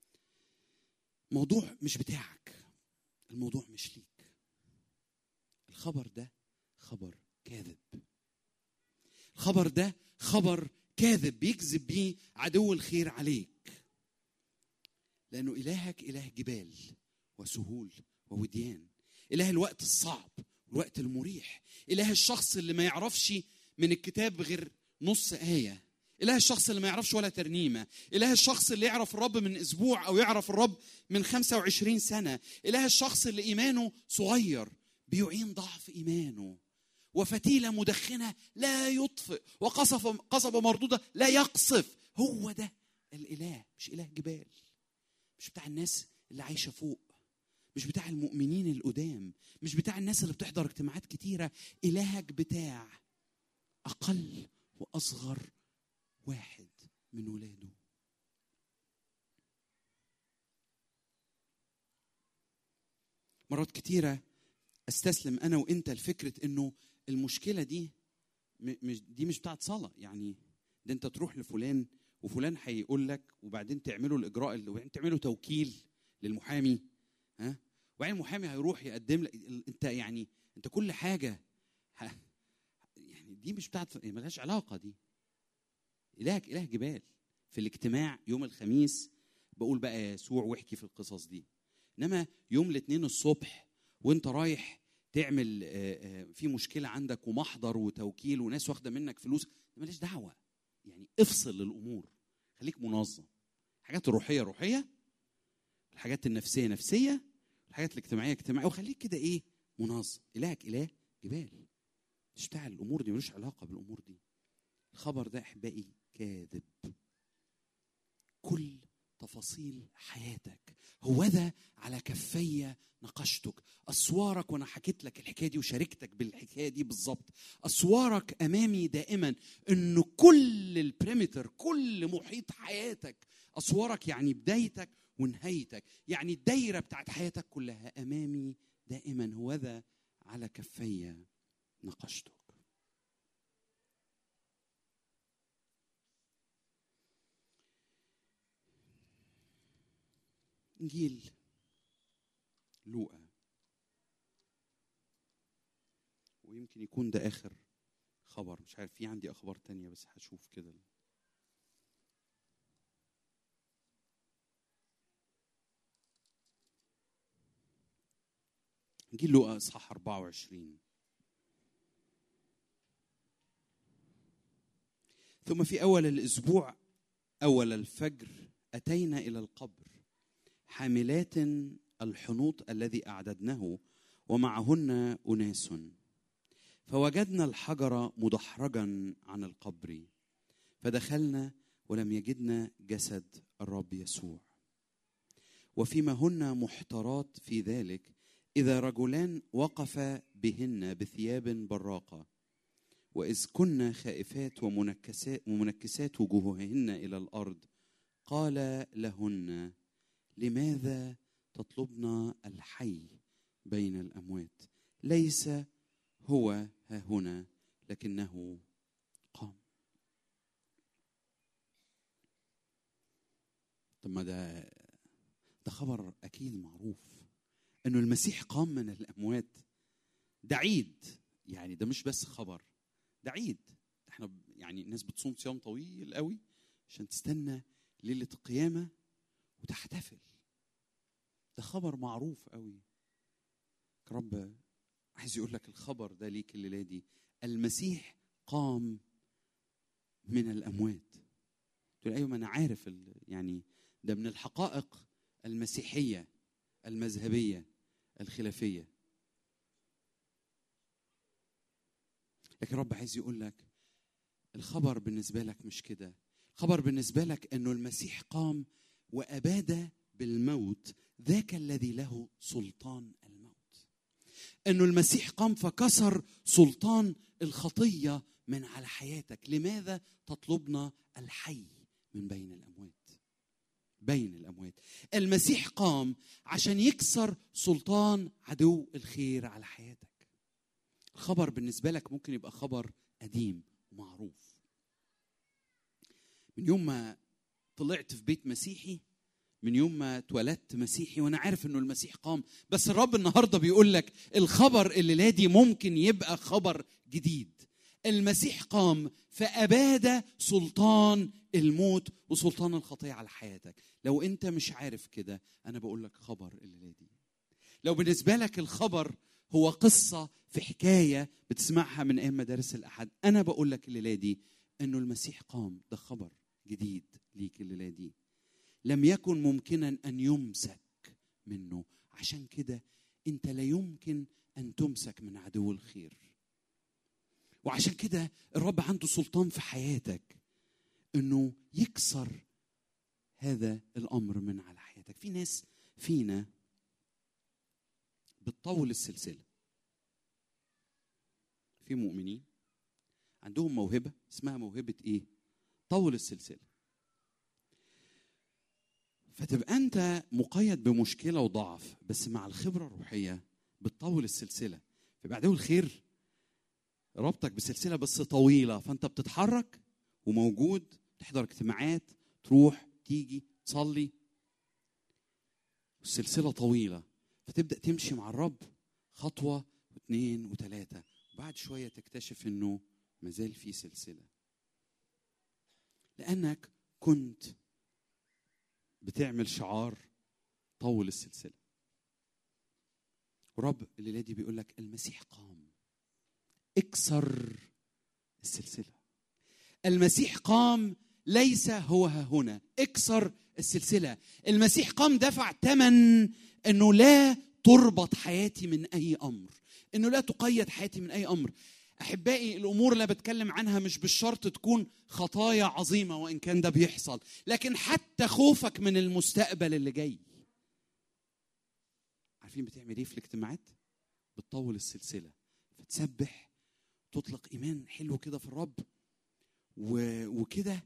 موضوع مش بتاعك، الموضوع مش ليك. الخبر ده خبر كاذب، الخبر ده خبر كاذب بيكذب بيه عدو الخير عليك. لأنه إلهك إله جبال وسهول ووديان، إله الوقت الصعب والوقت المريح، إله الشخص اللي ما يعرفش من الكتاب غير نص آية، إله الشخص اللي ما يعرفش ولا ترنيمة، إله الشخص اللي يعرف الرب من أسبوع أو يعرف الرب من 25 سنة، إله الشخص اللي إيمانه صغير بيعين ضعف إيمانه، وفتيلة مدخنة لا يطفئ، وقصبة مردودة لا يقصف. هو ده الإله، مش إله جبال، مش بتاع الناس اللي عايشة فوق، مش بتاع المؤمنين القدام، مش بتاع الناس اللي بتحضر اجتماعات كتيرة. إلهك بتاع أقل وأصغر واحد من ولاده. مرات كتيرة استسلم أنا وإنت لفكرة إنه المشكلة دي مش بتاعت صلاة، يعني ده أنت تروح لفلان وفلان هيقول لك، وبعدين تعملوا الإجراء وبعدين تعملوا توكيل للمحامي، وبعدين المحامي هيروح يقدم لك أنت كل حاجة يعني دي مش بتاعت، ملهاش علاقة دي. إلهك إله جبال. في الاجتماع يوم الخميس بقول بقى يسوع واحكي في القصص دي، إنما يوم الاثنين الصبح وانت رايح تعمل في مشكلة عندك ومحضر وتوكيل وناس واخدة منك فلوس، ماليش دعوة. يعني افصل الأمور، خليك منظم. الحاجات الروحية روحية، الحاجات النفسية نفسية، الحاجات الاجتماعية اجتماعية، وخليك كده منظم. إلهك إله جبال، مش بتاع الأمور دي، ملوش علاقة بالأمور دي. الخبر ده أحبائي كاذب. كل تفاصيل حياتك هوذا على كفي نقشتك. أسوارك، وأنا حكيت لك الحكاية دي وشاركتك بالحكاية دي بالظبط، أسوارك أمامي دائما. إنه كل البريمتر، كل محيط حياتك، أسوارك يعني بدايتك ونهايتك، يعني الدايرة بتاعت حياتك كلها أمامي دائما. هوذا على كفي نقشتك. إنجيل لوقا، ويمكن يكون ده آخر خبر، مش عارف، في عندي أخبار تانية بس هشوف كده. إنجيل لوقا إصحاح 24. ثم في أول الأسبوع أول الفجر أتينا إلى القبر حاملات الحنوط الذي أعددناه ومعهن أناس، فوجدنا الحجر مدحرجا عن القبر، فدخلنا ولم يجدنا جسد الرب يسوع. وفيما هن محترات في ذلك إذا رجلان وقفا بهن بثياب براقة، وإذ كنا خائفات ومنكسات وجوههن إلى الأرض، قال لهن: لماذا تطلبن الحي بين الأموات؟ ليس هو ها هنا، لكنه قام. طب ما ده خبر أكيد معروف إنه المسيح قام من الأموات. ده عيد، يعني ده مش بس خبر، ده عيد. احنا يعني الناس بتصوم صيام طويل قوي عشان تستنى ليلة القيامة وتحتفل. ده خبر معروف قوي. رب عايز يقول لك الخبر ده ليك الليلة دي: المسيح قام من الأموات. تقول أيوة، ما أنا عارف، يعني ده من الحقائق المسيحية المذهبية الخلافية. لكن رب عايز يقول لك الخبر بالنسبة لك مش كده. الخبر بالنسبة لك أنه المسيح قام وأباد بالموت ذاك الذي له سلطان الموت. أنه المسيح قام فكسر سلطان الخطية من على حياتك. لماذا تطلبنا الحي من بين الأموات؟ بين الأموات. المسيح قام عشان يكسر سلطان عدو الخير على حياتك. الخبر بالنسبة لك ممكن يبقى خبر قديم ومعروف. من يوم ما طلعت في بيت مسيحي، من يوم ما اتولدت مسيحي وانا عارف انه المسيح قام. بس الرب النهارده بيقول لك الخبر الليله دي ممكن يبقى خبر جديد. المسيح قام فأباد سلطان الموت وسلطان الخطية على حياتك. لو أنت مش عارف كده، أنا بقول لك خبر الليلة دي. لو بالنسبة لك الخبر هو قصة في حكاية بتسمعها من أيام مدارس الأحد، أنا بقول لك الليلة دي أنه المسيح قام. ده خبر جديد ليك الليلة دي، لم يكن ممكنا أن يمسك منه. عشان كده أنت لا يمكن أن تمسك من عدو الخير. وعشان كده الرب عنده سلطان في حياتك أنه يكسر هذا الأمر من على حياتك. في ناس فينا بتطول السلسلة. في مؤمنين عندهم موهبة اسمها موهبة إيه؟ طول السلسلة. فتبقى أنت مقيد بمشكلة وضعف، بس مع الخبرة الروحية بتطول السلسلة. في عدو الخير ربطك بسلسلة بس طويلة، فأنت بتتحرك وموجود، تحضر اجتماعات، تروح تيجي تصلي، السلسلة طويلة. فتبدأ تمشي مع الرب خطوة واثنين وثلاثة، وبعد شوية تكتشف إنه مازال في سلسلة، لأنك كنت بتعمل شعار طول السلسلة. ورب الليلة دي بيقول لك المسيح قام، اكسر السلسلة. المسيح قام، ليس هو ها هنا، اكسر السلسلة. المسيح قام دفع ثمن انه لا تربط حياتي من اي امر، انه لا تقيد حياتي من اي امر. احبائي، الامور اللي بتكلم عنها مش بالشرط تكون خطايا عظيمة، وان كان ده بيحصل، لكن حتى خوفك من المستقبل اللي جاي. عارفين بتعمل ايه في الاجتماعات؟ بتطول السلسلة، فتسبح، تطلق ايمان حلو كده في الرب، وكده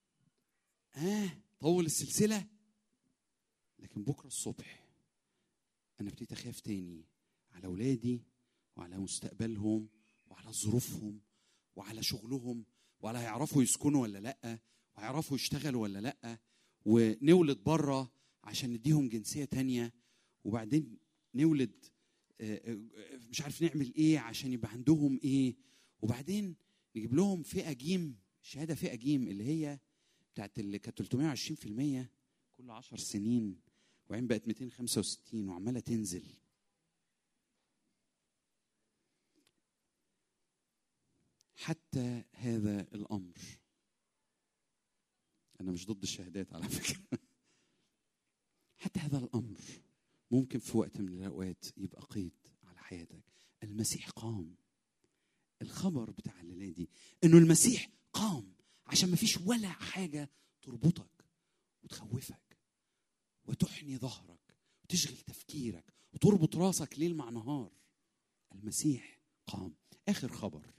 طول السلسلة. لكن بكرة الصبح أنا ابتديت أخاف تاني على أولادي وعلى مستقبلهم وعلى ظروفهم وعلى شغلهم، وعلى هيعرفوا يسكنوا ولا لأ، وهيعرفوا يشتغلوا ولا لأ، ونولد بره عشان نديهم جنسية تانية، وبعدين نولد مش عارف نعمل إيه عشان يبقى عندهم إيه، وبعدين نجيب لهم فئة جيم، شهادة فئة جيم اللي هي بتاعت اللي كانت 320% كل 10 سنين، وعين بقت 265 وعمالة تنزل. حتى هذا الأمر، أنا مش ضد الشهادات على فكرة، حتى هذا الأمر ممكن في وقت من الأوقات يبقى قيد على حياتك. المسيح قام. الخبر بتاع الليلة دي إنه المسيح قام عشان ما فيش ولا حاجة تربطك وتخوفك وتحني ظهرك وتشغل تفكيرك وتربط راسك ليل مع نهار. المسيح قام. آخر خبر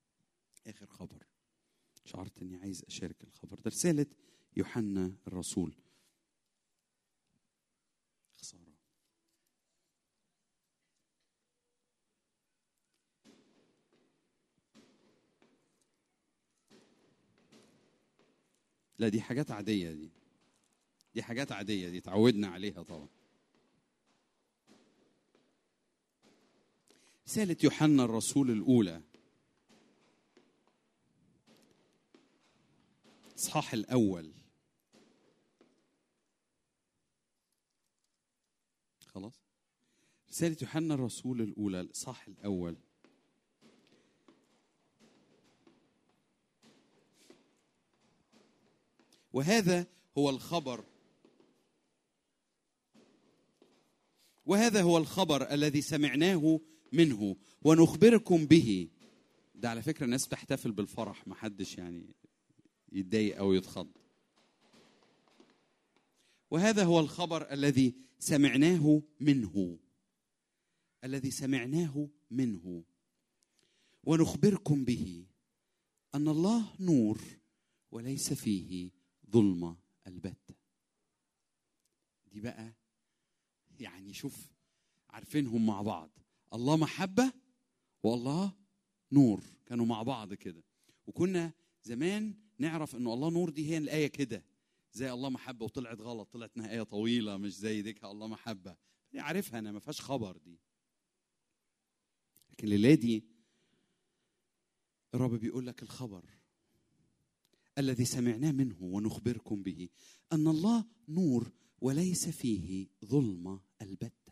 شعرت أني عايز أشارك الخبر ده، رسالة يوحنا الرسول. خسارة. لا، دي حاجات عادية، دي حاجات عادية، دي تعودنا عليها طبعا. رسالة يوحنا الرسول الأولى، الإصحاح الأول. خلاص، رسالة يوحنا الرسول الأولى الإصحاح الأول. وهذا هو الخبر الذي سمعناه منه ونخبركم به. ده على فكرة الناس تحتفل بالفرح، ما حدش يعني يتضايق أو يتخض. وهذا هو الخبر الذي سمعناه منه ونخبركم به، أن الله نور وليس فيه ظلمة البتة. دي بقى يعني شوف، عارفينهم مع بعض، الله محبة والله نور، كانوا مع بعض كده. وكنا زمان نعرف أنه الله نور دي هي الآية كده زي الله محبة، وطلعت غلط، طلعت انها آية طويلة مش زي ديك الله محبة، دي عارفها أنا، ما فيهاش خبر دي. لكن الليلة دي الرب بيقول لك الخبر الذي سمعناه منه ونخبركم به أن الله نور وليس فيه ظلمة البتة.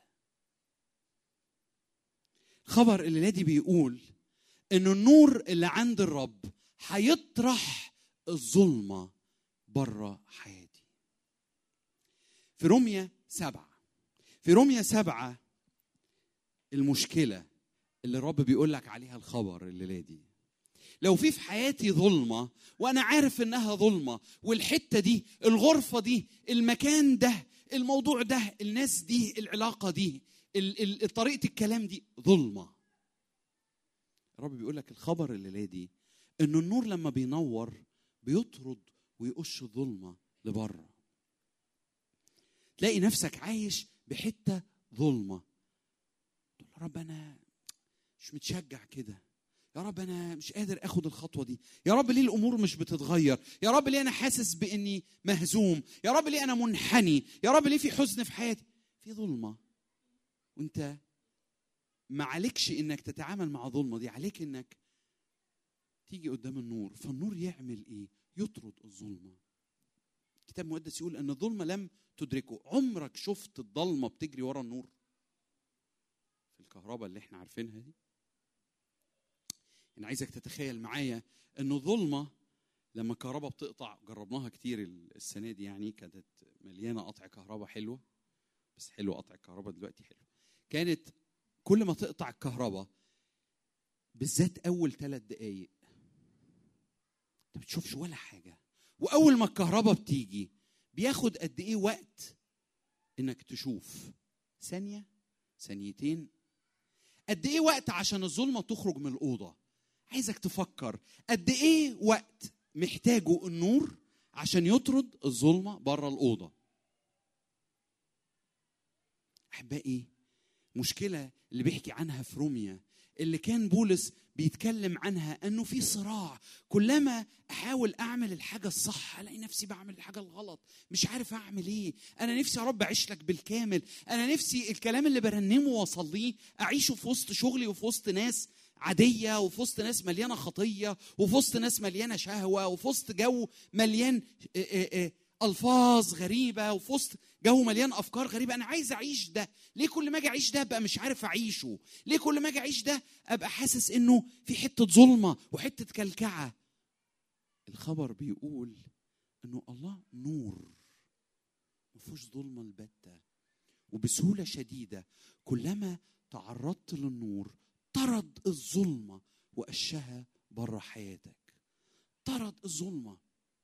الخبر اللي دي بيقول إن النور اللي عند الرب هيطرح الظلمة بره حياتي. في رومية 7 المشكلة اللي الرب بيقول لك عليها الخبر الليلة دي، لو في حياتي ظلمة وأنا عارف إنها ظلمة، والحتة دي، الغرفة دي، المكان ده، الموضوع ده، الناس دي، العلاقة دي، طريقة الكلام دي ظلمة، الرب بيقول لك الخبر الليلة دي إن النور لما بينور بيطرد ويقش الظلمة لبره. تلاقي نفسك عايش بحتة ظلمة، تقول يا رب أنا مش متشجع كده، يا رب أنا مش قادر أخد الخطوة دي، يا رب ليه الأمور مش بتتغير، يا رب ليه أنا حاسس بإني مهزوم، يا رب ليه أنا منحني، يا رب ليه في حزن في حياتي. في ظلمة، وأنت ما عليكش إنك تتعامل مع ظلمة دي، عليك إنك تيجي قدام النور. فالنور يعمل إيه؟ يطرد الظلمة. الكتاب المقدس يقول أن الظلمة لم تدركه. عمرك شفت الضلمة بتجري ورا النور؟ في الكهرباء اللي احنا عارفينها دي، أنا عايزك تتخيل معايا أن الظلمة لما الكهرباء بتقطع، جربناها كتير السنة دي، يعني كانت مليانة قطع كهرباء حلوة، بس حلو قطع الكهرباء دلوقتي حلو. كانت كل ما تقطع الكهرباء بالذات أول 3 دقايق أنت بتشوفش ولا حاجة، وأول ما الكهرباء بتيجي بياخد قد إيه وقت إنك تشوف؟ ثانية، ثانيتين، قد إيه وقت عشان الظلمة تخرج من الأوضة؟ عايزك تفكر قد إيه وقت محتاجه النور عشان يطرد الظلمة بره الأوضة. أحبائي، مشكلة اللي بيحكي عنها في روميا، اللي كان بولس بيتكلم عنها، أنه في صراع، كلما أحاول أعمل الحاجة الصح ألاقي نفسي بعمل الحاجة الغلط، مش عارف أعمل إيه. أنا نفسي يا رب أعيش لك بالكامل، أنا نفسي الكلام اللي برنمه وأصليه أعيشه في وسط شغلي وفي وسط ناس عادية، وفي وسط ناس مليانة خطية، وفي وسط ناس مليانة شهوة، وفي وسط جو مليان ألفاظ غريبة، وفي وسط جو مليان أفكار غريبة. أنا عايز أعيش ده. ليه كل ما أجي أعيش ده أبقى مش عارف أعيشه؟ ليه كل ما أجي أعيش ده أبقى حاسس إنه في حتة ظلمة وحتة كلكعة؟ الخبر بيقول إنه الله نور، مفيش ظلمة البتة، وبسهولة شديدة كلما تعرضت للنور طرد الظلمة وقشها بره حياتك، طرد الظلمة.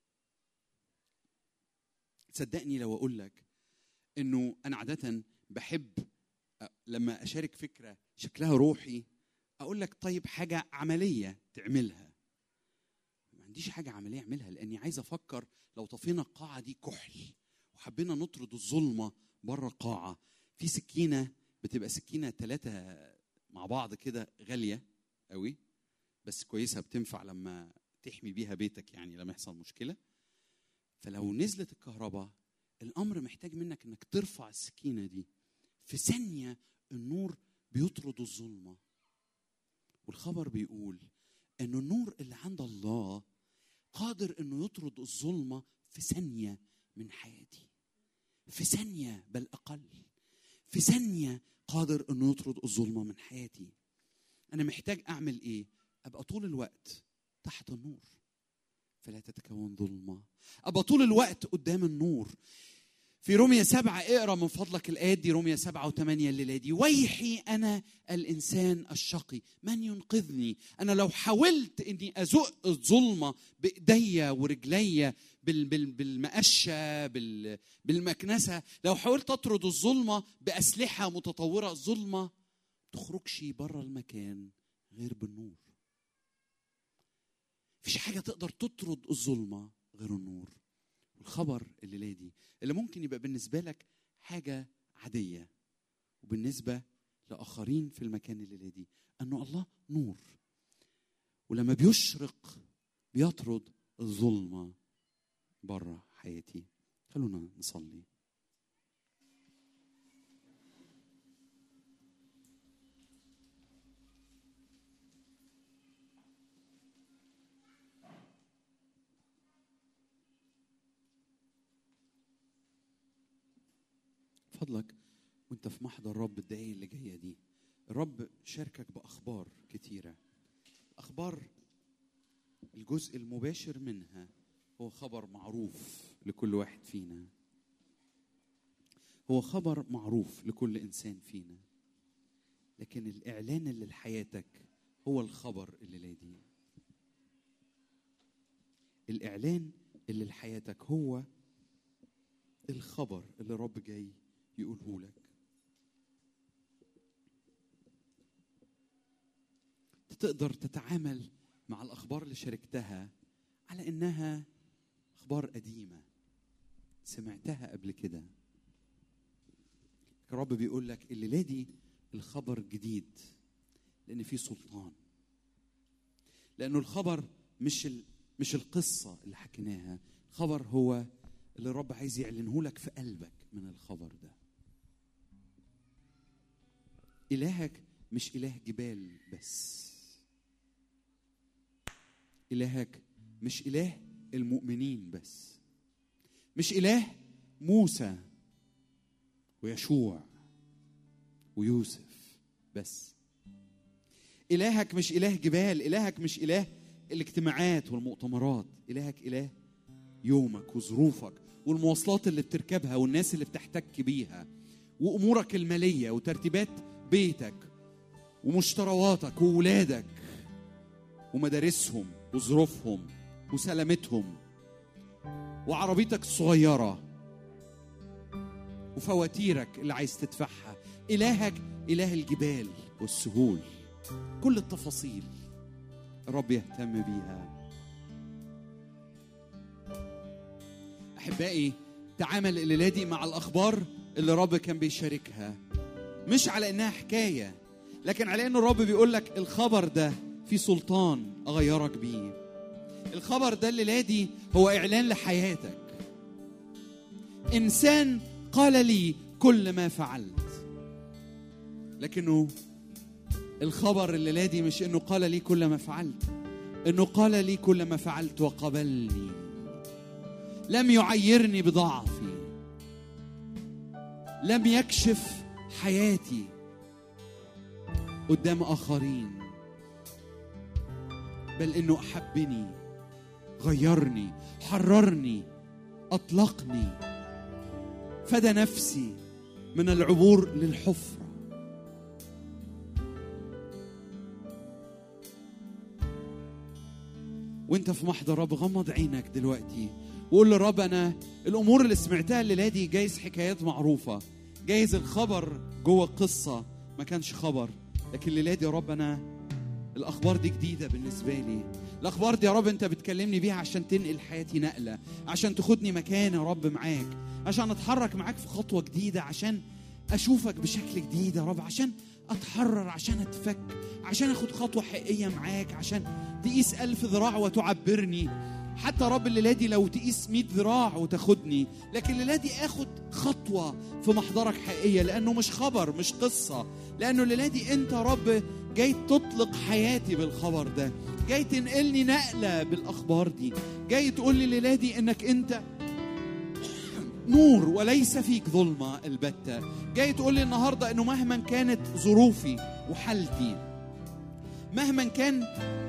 تصدقني لو أقول لك إنه أنا عادة بحب لما أشارك فكرة شكلها روحي أقول لك طيب حاجة عملية تعملها. ما عنديش حاجة عملية أعملها، لأني عايز أفكر لو طفينا القاعة دي كحل وحبينا نطرد الظلمة بره القاعة، في سكينة بتبقى سكينة 3 مع بعض كده غالية قوي، بس كويسة، بتنفع لما تحمي بيها بيتك، يعني لما يحصل مشكلة. فلو نزلت الكهرباء الأمر محتاج منك إنك ترفع السكينة دي في ثانية. النور بيطرد الظلمة، والخبر بيقول إنه النور اللي عند الله قادر إنه يطرد الظلمة في ثانية من حياتي، في ثانية بل أقل، في ثانية قادر إنه يطرد الظلمة من حياتي. أنا محتاج أعمل إيه؟ أبقى طول الوقت تحت النور فلا تتكون ظلمة، أبقى طول الوقت قدام النور. في رومية 7 اقرأ من فضلك الآيات دي، رومية 7 و8 الليلة دي. ويحي أنا الإنسان الشقي من ينقذني. أنا لو حاولت إني أزق الظلمة بإيديا ورجليا بالمقشة بالمكنسة، لو حاولت أطرد الظلمة بأسلحة متطورة، الظلمة تخرجش بره المكان غير بالنور. فيش حاجة تقدر تطرد الظلمة غير النور. والخبر الليلة دي اللي ممكن يبقى بالنسبة لك حاجة عادية، وبالنسبة لآخرين في المكان الليلة دي، أنه الله نور، ولما بيشرق بيطرد الظلمة بره حياتي. خلونا نصلي. فضلك وانت في محضر الرب الدقايق اللي جايه دي، الرب شاركك باخبار كتيره. اخبار الجزء المباشر منها هو خبر معروف لكل واحد فينا، هو خبر معروف لكل انسان فينا، لكن الاعلان اللي لحياتك هو الخبر اللي دي. الاعلان اللي لحياتك هو الخبر اللي الرب جاي يقوله لك. تقدر تتعامل مع الأخبار اللي شاركتها على إنها أخبار قديمة سمعتها قبل كده. الرب بيقول لك الليلة دي الخبر جديد، لأن فيه سلطان، لأنه الخبر مش القصة اللي حكيناها، الخبر هو اللي الرب عايز يعلنه لك في قلبك من الخبر ده. إلهك مش إله جبال بس، إلهك مش إله المؤمنين بس، مش إله موسى ويشوع ويوسف بس. إلهك مش إله جبال، إلهك مش إله الاجتماعات والمؤتمرات، إلهك إله يومك وظروفك والمواصلات اللي بتركبها والناس اللي بتحتك بيها وأمورك المالية وترتيبات بيتك ومشترواتك وولادك ومدارسهم وظروفهم وسلامتهم وعربيتك الصغيرة وفواتيرك اللي عايز تدفعها. إلهك إله الجبال والسهول، كل التفاصيل الرب يهتم بيها. أحبائي، تعامل الليلة دي مع الأخبار اللي الرب كان بيشاركها، مش على إنها حكاية، لكن على إنه الرب بيقول لك الخبر ده في سلطان أغيرك بيه. الخبر ده الليلة دي هو إعلان لحياتك. إنسان قال لي كل ما فعلت، لكنه الخبر الليلة دي مش إنه قال لي كل ما فعلت، إنه قال لي كل ما فعلت وقبلني، لم يعيرني بضعفي، لم يكشف حياتي قدام آخرين، بل إنه أحبني، غيرني، حررني، أطلقني، فدى نفسي من العبور للحفرة. وانت في محضر رب غمض عينك دلوقتي وقول للرب أنا الأمور اللي سمعتها الليلة دي جايز حكايات معروفة، جايز الخبر جوه القصة ما كانش خبر، لكن الليلة دي يا رب أنا الأخبار دي جديدة بالنسبة لي. الأخبار دي يا رب أنت بتكلمني بيها عشان تنقل حياتي نقلة، عشان تاخدني مكان يا رب معاك، عشان أتحرك معاك في خطوة جديدة، عشان أشوفك بشكل جديد يا رب، عشان أتحرر، عشان أتفك، عشان أخد خطوة حقيقية معاك، عشان تقيس 1000 ذراع وتعبرني. حتى رب الليلة دي لو تقيس 100 ذراع وتاخدني، لكن الليلة دي أخد خطوة في محضرك حقيقية، لأنه مش خبر، مش قصة، لأنه الليلة دي أنت رب جاي تطلق حياتي بالخبر ده، جاي تنقلني نقلة بالأخبار دي، جاي تقول لي الليلة دي إنك أنت نور وليس فيك ظلمة البتة، جاي تقول لي النهاردة إنه مهما كانت ظروفي وحالتي، مهما كان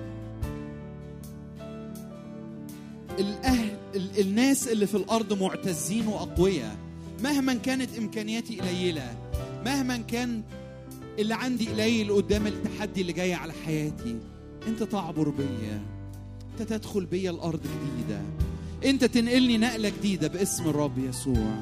الناس اللي في الأرض معتزين وأقوياء، مهما كانت إمكانياتي قليلة، مهما كان اللي عندي قليل قدام التحدي اللي جاي على حياتي، أنت تعبر بيا، أنت تدخل بيا الأرض جديدة، أنت تنقلني نقلة جديدة باسم الرب يسوع.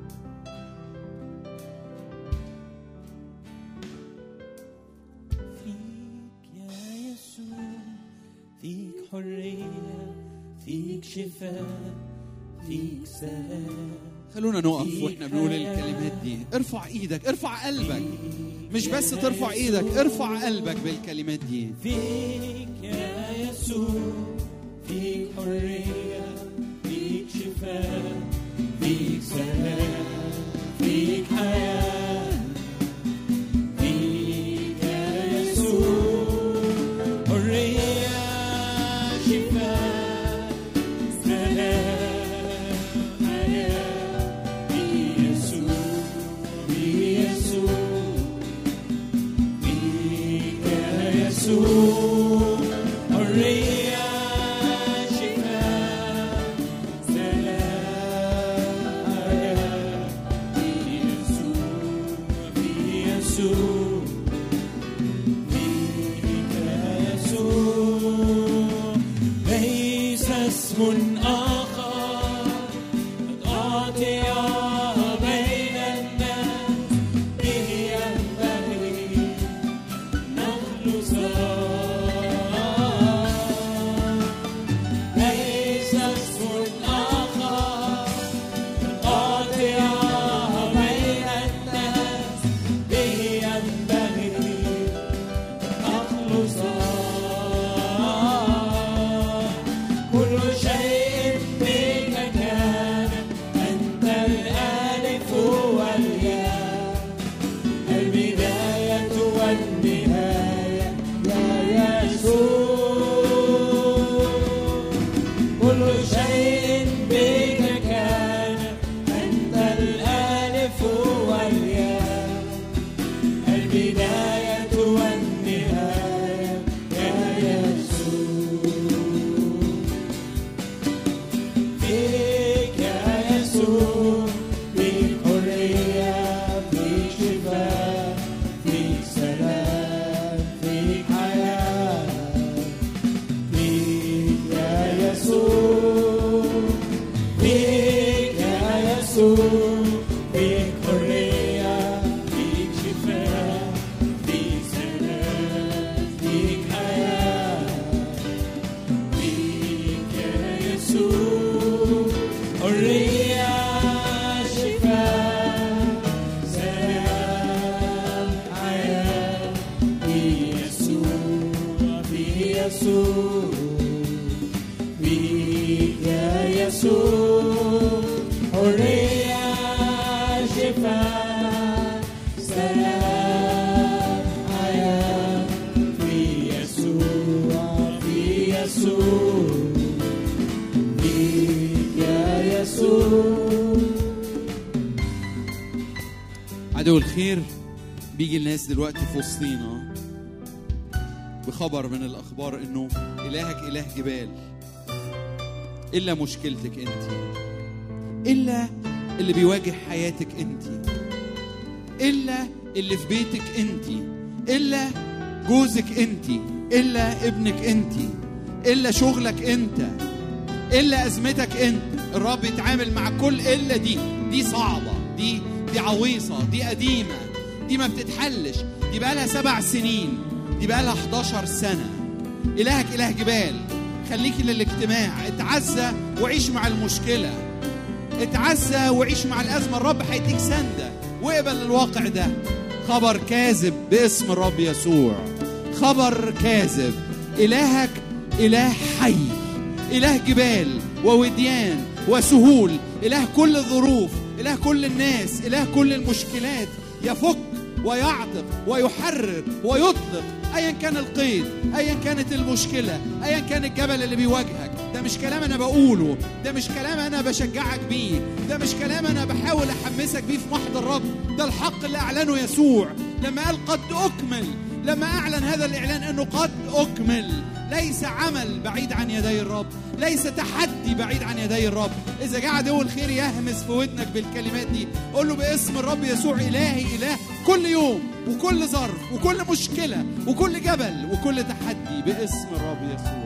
فيك يا يسوع، فيك حرية، فيك شفاء، فيك سلام. خلونا نقف واحنا بنقول الكلمات دي. ارفع ايدك، ارفع قلبك، مش بس ترفع ايدك، ارفع قلبك بالكلمات دي. فيك يا يسوع، فيك حرية، فيك شفاء، فيك سلام، فيك حياة، فيك يا يسوع، حرية، شفاء، سلام، حياة، في يسوع، يسوع حرية شفاء سلام حياة في يسوع فيك يسوع ليس اسم آخر قد أعطي بين الناس به ينبغي نخلص ليس اسم آخر قد أعطي بين الناس به ينبغي نخلص كل شيء بك كان أنت الألف والياء البداية والنهاية يا يسوع كل شيء بك كان أنت الألف والياء البداية والنهاية يا يسوع فيك يا يسوع فيك حرية فيك شفاء فيك سلام فيك حياة فيك يا يسوع فيك يا يسوع فيك حرية فيك شفاء فيك سلام فيك حياة فيك يا يسوع حرية شفاء سلام حياة في يسوع فيك يا يسوع حرية شفاء سلام حياة في يسوع فيك يا يسوع عدو الخير بيجي الناس دلوقتي في وسطينا بخبر من الأخبار إنه إلهك إله جبال، إلا مشكلتك أنت، إلا اللي بيواجه حياتك أنت، إلا اللي في بيتك أنت، إلا جوزك أنت، إلا ابنك أنت، إلا شغلك أنت، إلا أزمتك أنت. الرب يتعامل مع كل إلا دي صعبة، دي عويصة، دي قديمة، دي ما بتتحلش، دي بقى لها 7 سنين، دي بقى لها 11 سنة. إلهك إله جبال. خليكي للاجتماع، اتعزى وعيش مع المشكلة، اتعزى وعيش مع الأزمة. الرب هيديك سندة واقبل الواقع ده. خبر كاذب باسم الرب يسوع، خبر كاذب. إلهك إله حي، إله جبال ووديان وسهول، إله كل الظروف، إله كل الناس، إله كل المشكلات. يفك ويعتق ويحرر ويطلق أيا كان القيد، أيا كانت المشكلة، أيا كان الجبل اللي بيواجهك. ده مش كلام أنا بقوله، ده مش كلام أنا بشجعك بيه، ده مش كلام أنا بحاول أحمسك بيه في محضر الرب. ده الحق اللي أعلنه يسوع لما قال قد أكمل، لما أعلن هذا الإعلان أنه قد أكمل. ليس عمل بعيد عن يدي الرب، ليس تحدي بعيد عن يدي الرب. إذا جاء عدو الخير يهمس في ودنك بالكلمات دي، قول له باسم الرب يسوع إلهي إله كل يوم وكل ظرف وكل مشكلة وكل جبل وكل تحدي باسم الرب يسوع.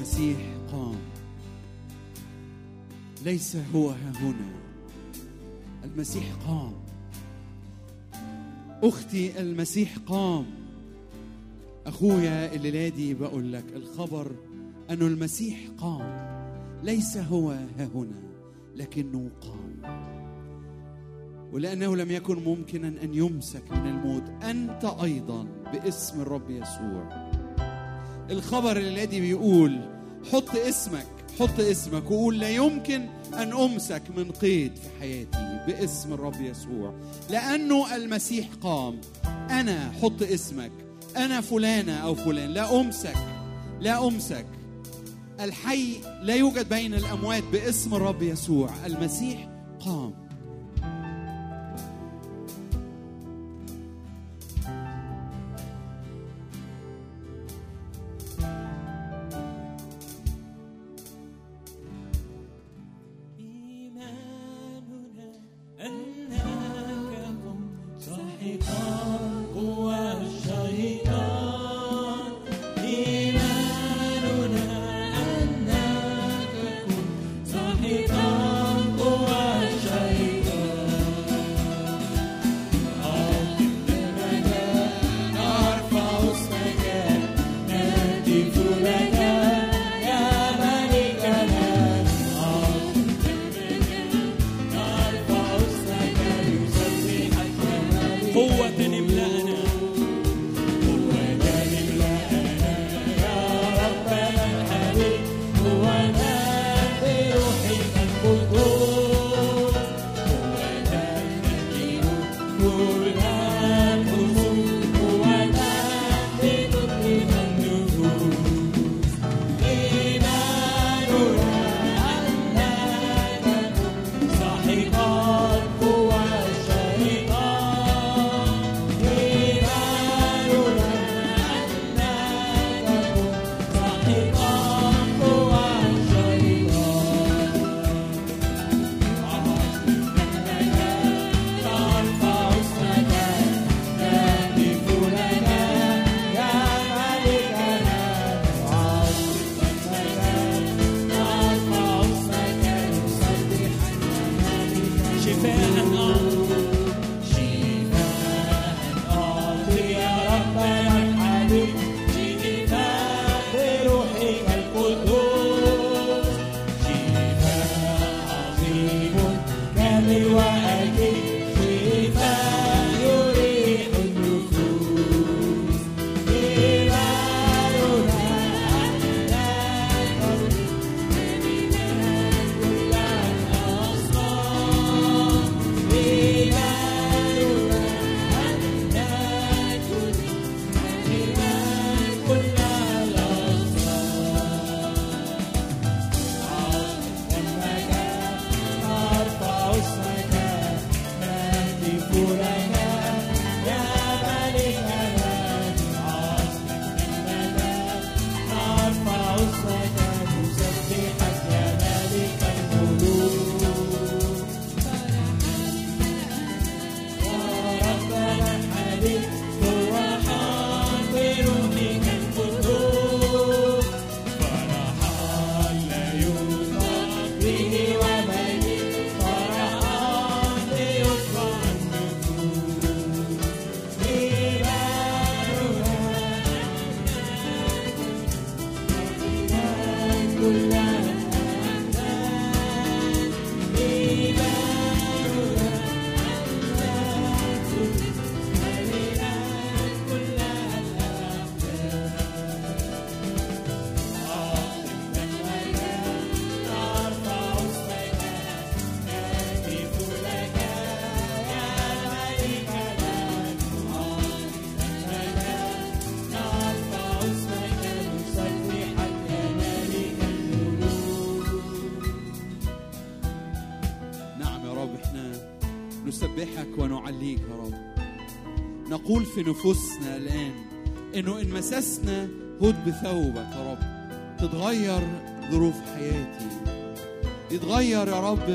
المسيح قام، ليس هو ها هنا، المسيح قام. أختي المسيح قام. أخويا الليلة دي بقول لك الخبر أنه المسيح قام، ليس هو ها هنا لكنه قام. ولأنه لم يكن ممكنا أن يمسك من الموت، أنت أيضا باسم الرب يسوع. الخبر الليلة دي بيقول حط اسمك وقول لا يمكن أن أمسك من قيد في حياتي باسم الرب يسوع، لأنه المسيح قام. أنا حط اسمك، أنا فلانة أو فلان، لا أمسك. الحي لا يوجد بين الأموات باسم الرب يسوع. المسيح قام. ونعليك يا رب. نقول في نفوسنا الآن إنه إن مسسنا هد بثوبك يا رب تتغير ظروف حياتي، يتغير يا رب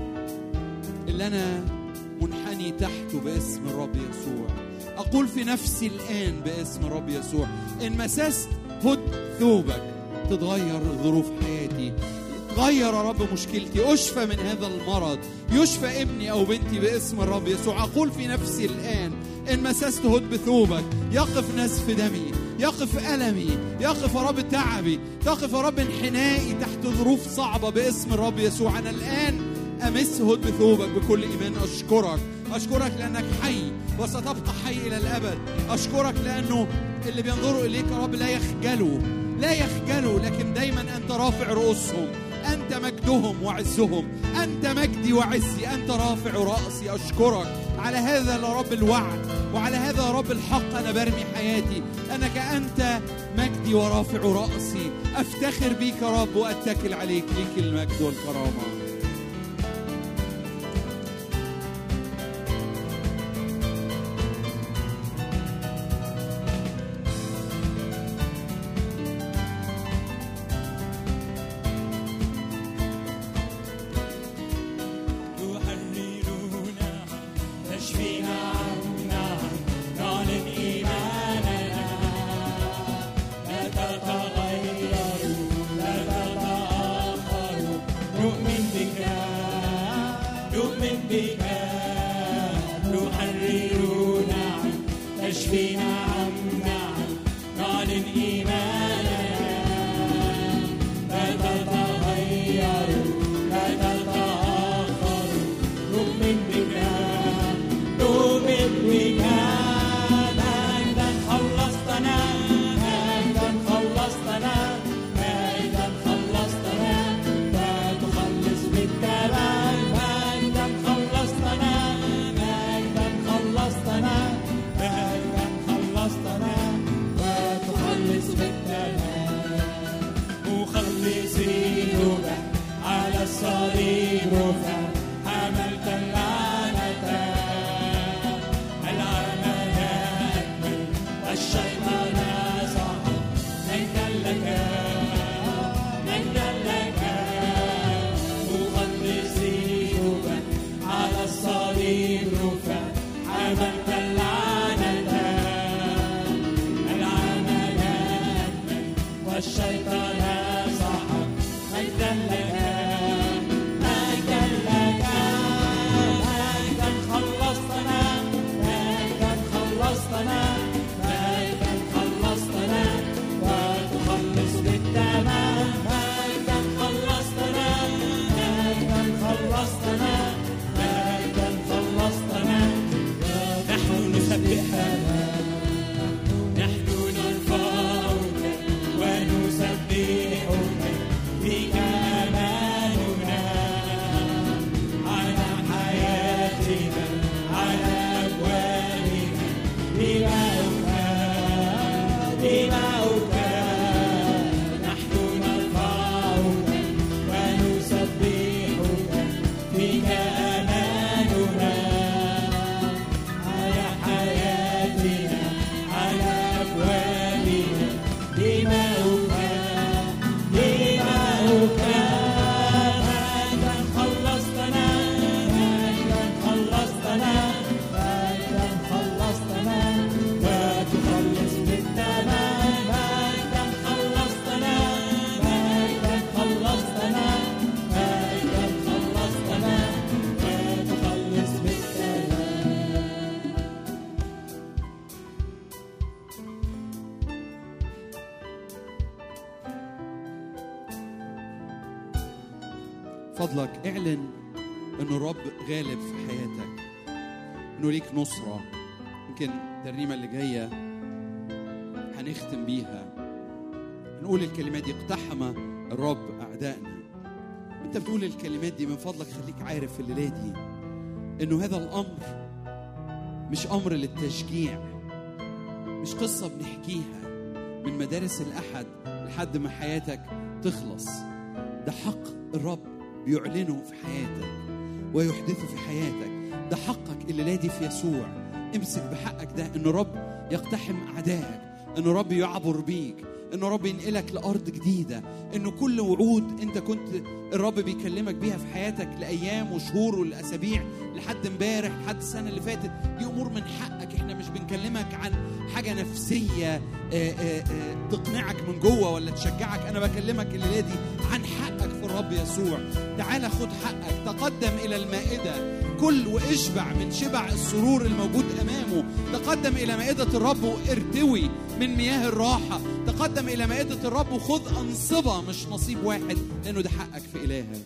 اللي أنا منحني تحته باسم الرب يسوع. أقول في نفسي الآن باسم الرب يسوع إن مسست هد ثوبك تتغير ظروف حياتي، تغير يا رب مشكلتي، أشفى من هذا المرض، يشفى ابني أو بنتي باسم الرب يسوع. أقول في نفسي الآن إن مسست هد بثوبك يقف نزف دمي، يقف ألمي، يقف يا رب تعبي، يقف يا رب انحنائي تحت ظروف صعبة باسم الرب يسوع. أنا الآن أمس هد بثوبك بكل إيمان. أشكرك لأنك حي وستبقى حي إلى الأبد. أشكرك لأنه اللي بينظروا إليك يا رب لا يخجلوا، لكن دايما أنت رافع رؤوسهم، أنت مجدهم وعزهم، أنت مجدي وعزي، أنت رافع رأسي. أشكرك على هذا يا رب الوعد، وعلى هذا يا رب الحق. أنا برمي حياتي أنك أنت مجدي ورافع رأسي. أفتخر بيك يا رب وأتكل عليك، ليك المجد والكرامة. فضلك اعلن انه الرب غالب في حياتك، انه ليك نصرة. يمكن الترنيمة اللي جاية هنختم بيها نقول الكلمات دي: اقتحم الرب أعدائنا. انت بتقول الكلمات دي من فضلك خليك عارف في الليلة دي انه هذا الامر مش امر للتشجيع، مش قصة بنحكيها من مدارس الأحد لحد ما حياتك تخلص. ده حق الرب بيعلنه في حياتك ويحدثه في حياتك. ده حقك اللي لادي في يسوع. امسك بحقك ده، ان الرب يقتحم أعدائك، ان الرب يعبر بيك، إنه رب ينقلك لأرض جديدة، إنه كل وعود أنت كنت الرب بيكلمك بيها في حياتك لأيام وشهور والأسابيع لحد امبارح لحد السنة اللي فاتت، دي أمور من حقك. إحنا مش بنكلمك عن حاجة نفسية تقنعك من جوه ولا تشجعك، أنا بكلمك الليلة دي عن حقك في الرب يسوع. تعال خد حقك، تقدم إلى المائدة، كل واشبع من شبع السرور الموجود أمامه. تقدم إلى مائدة الرب وارتوي من مياه الراحة. تقدم إلى مائدة الرب وخذ أنصبة مش نصيب واحد، لأنه ده حقك في إلهك.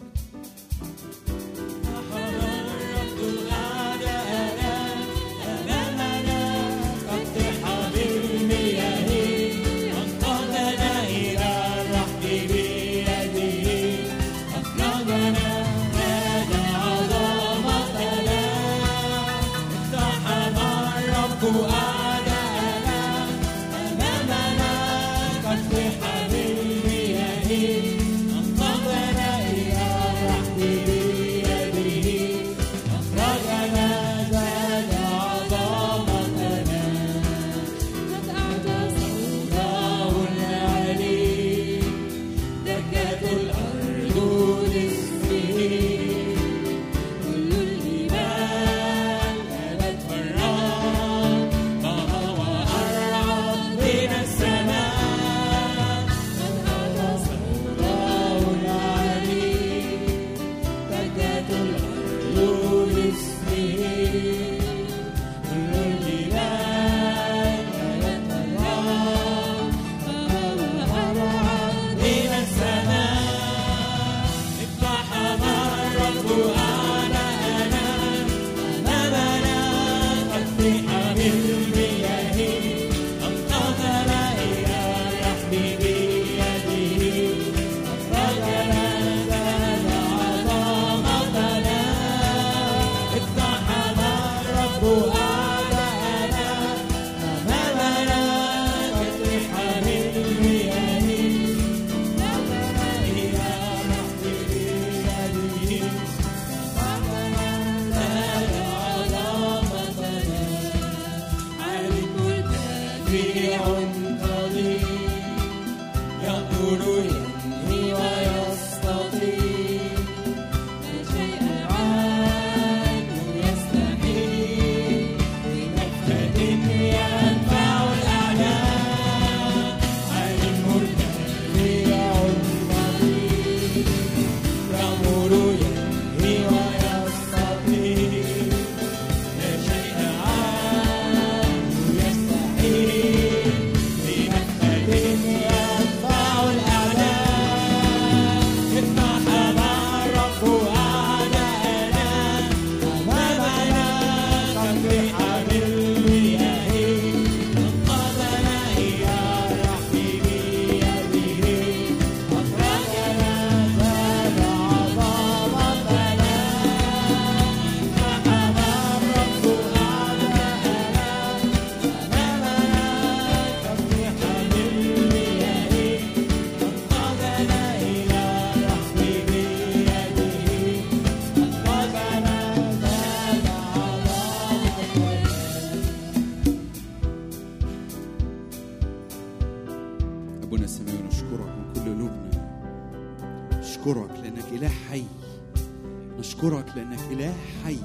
نشكرك لأنك إله حي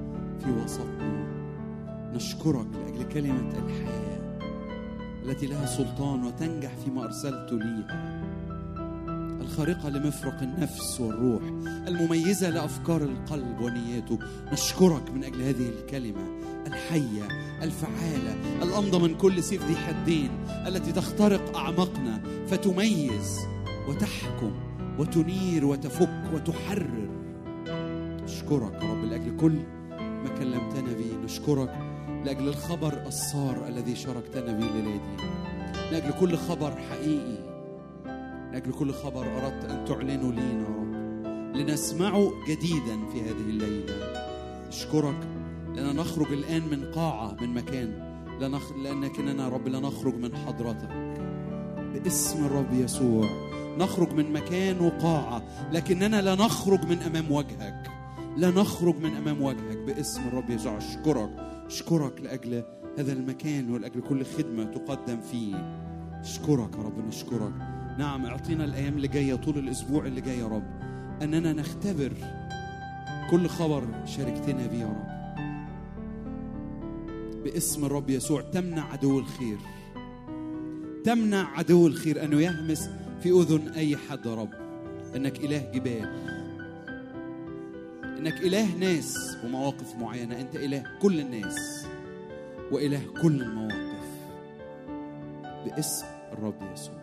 في وسطنا. نشكرك لأجل كلمة الحياة التي لها سلطان وتنجح فيما أرسلت ليها، الخارقة لمفرق النفس والروح، المميزة لأفكار القلب ونياته. نشكرك من أجل هذه الكلمة الحية الفعالة الأمضى من كل سيف ذي حدين، التي تخترق أعماقنا فتميز وتحكم وتنير وتفك وتحرر. نشكرك يا رب لأجل كل ما كلمتنا به. نشكرك لأجل الخبر السار الذي شاركتنا به ليلادي، لأجل كل خبر حقيقي، لأجل كل خبر أردت أن تعلنه لينا يا رب لنسمعه جديدا في هذه الليلة. نشكرك لأننا نخرج الآن من قاعة من مكان، لأننا يا رب لا نخرج من حضرتك باسم الرب يسوع. نخرج من مكان وقاعة، لكننا لا نخرج من أمام وجهك، لا نخرج من أمام وجهك باسم الرب يسوع. أشكرك لأجل هذا المكان ولأجل كل خدمة تقدم فيه. نشكرك يا رب، نشكرك. نعم، اعطينا الأيام اللي جاية طول الأسبوع اللي جاي يا رب أننا نختبر كل خبر شاركتنا بيه يا رب. باسم الرب يسوع تمنع عدو الخير، تمنع عدو الخير أنه يهمس في أذن أي حد يا رب أنك إله جبال، أنك إله ناس ومواقف معينة. أنت إله كل الناس وإله كل المواقف باسم الرب يسوع.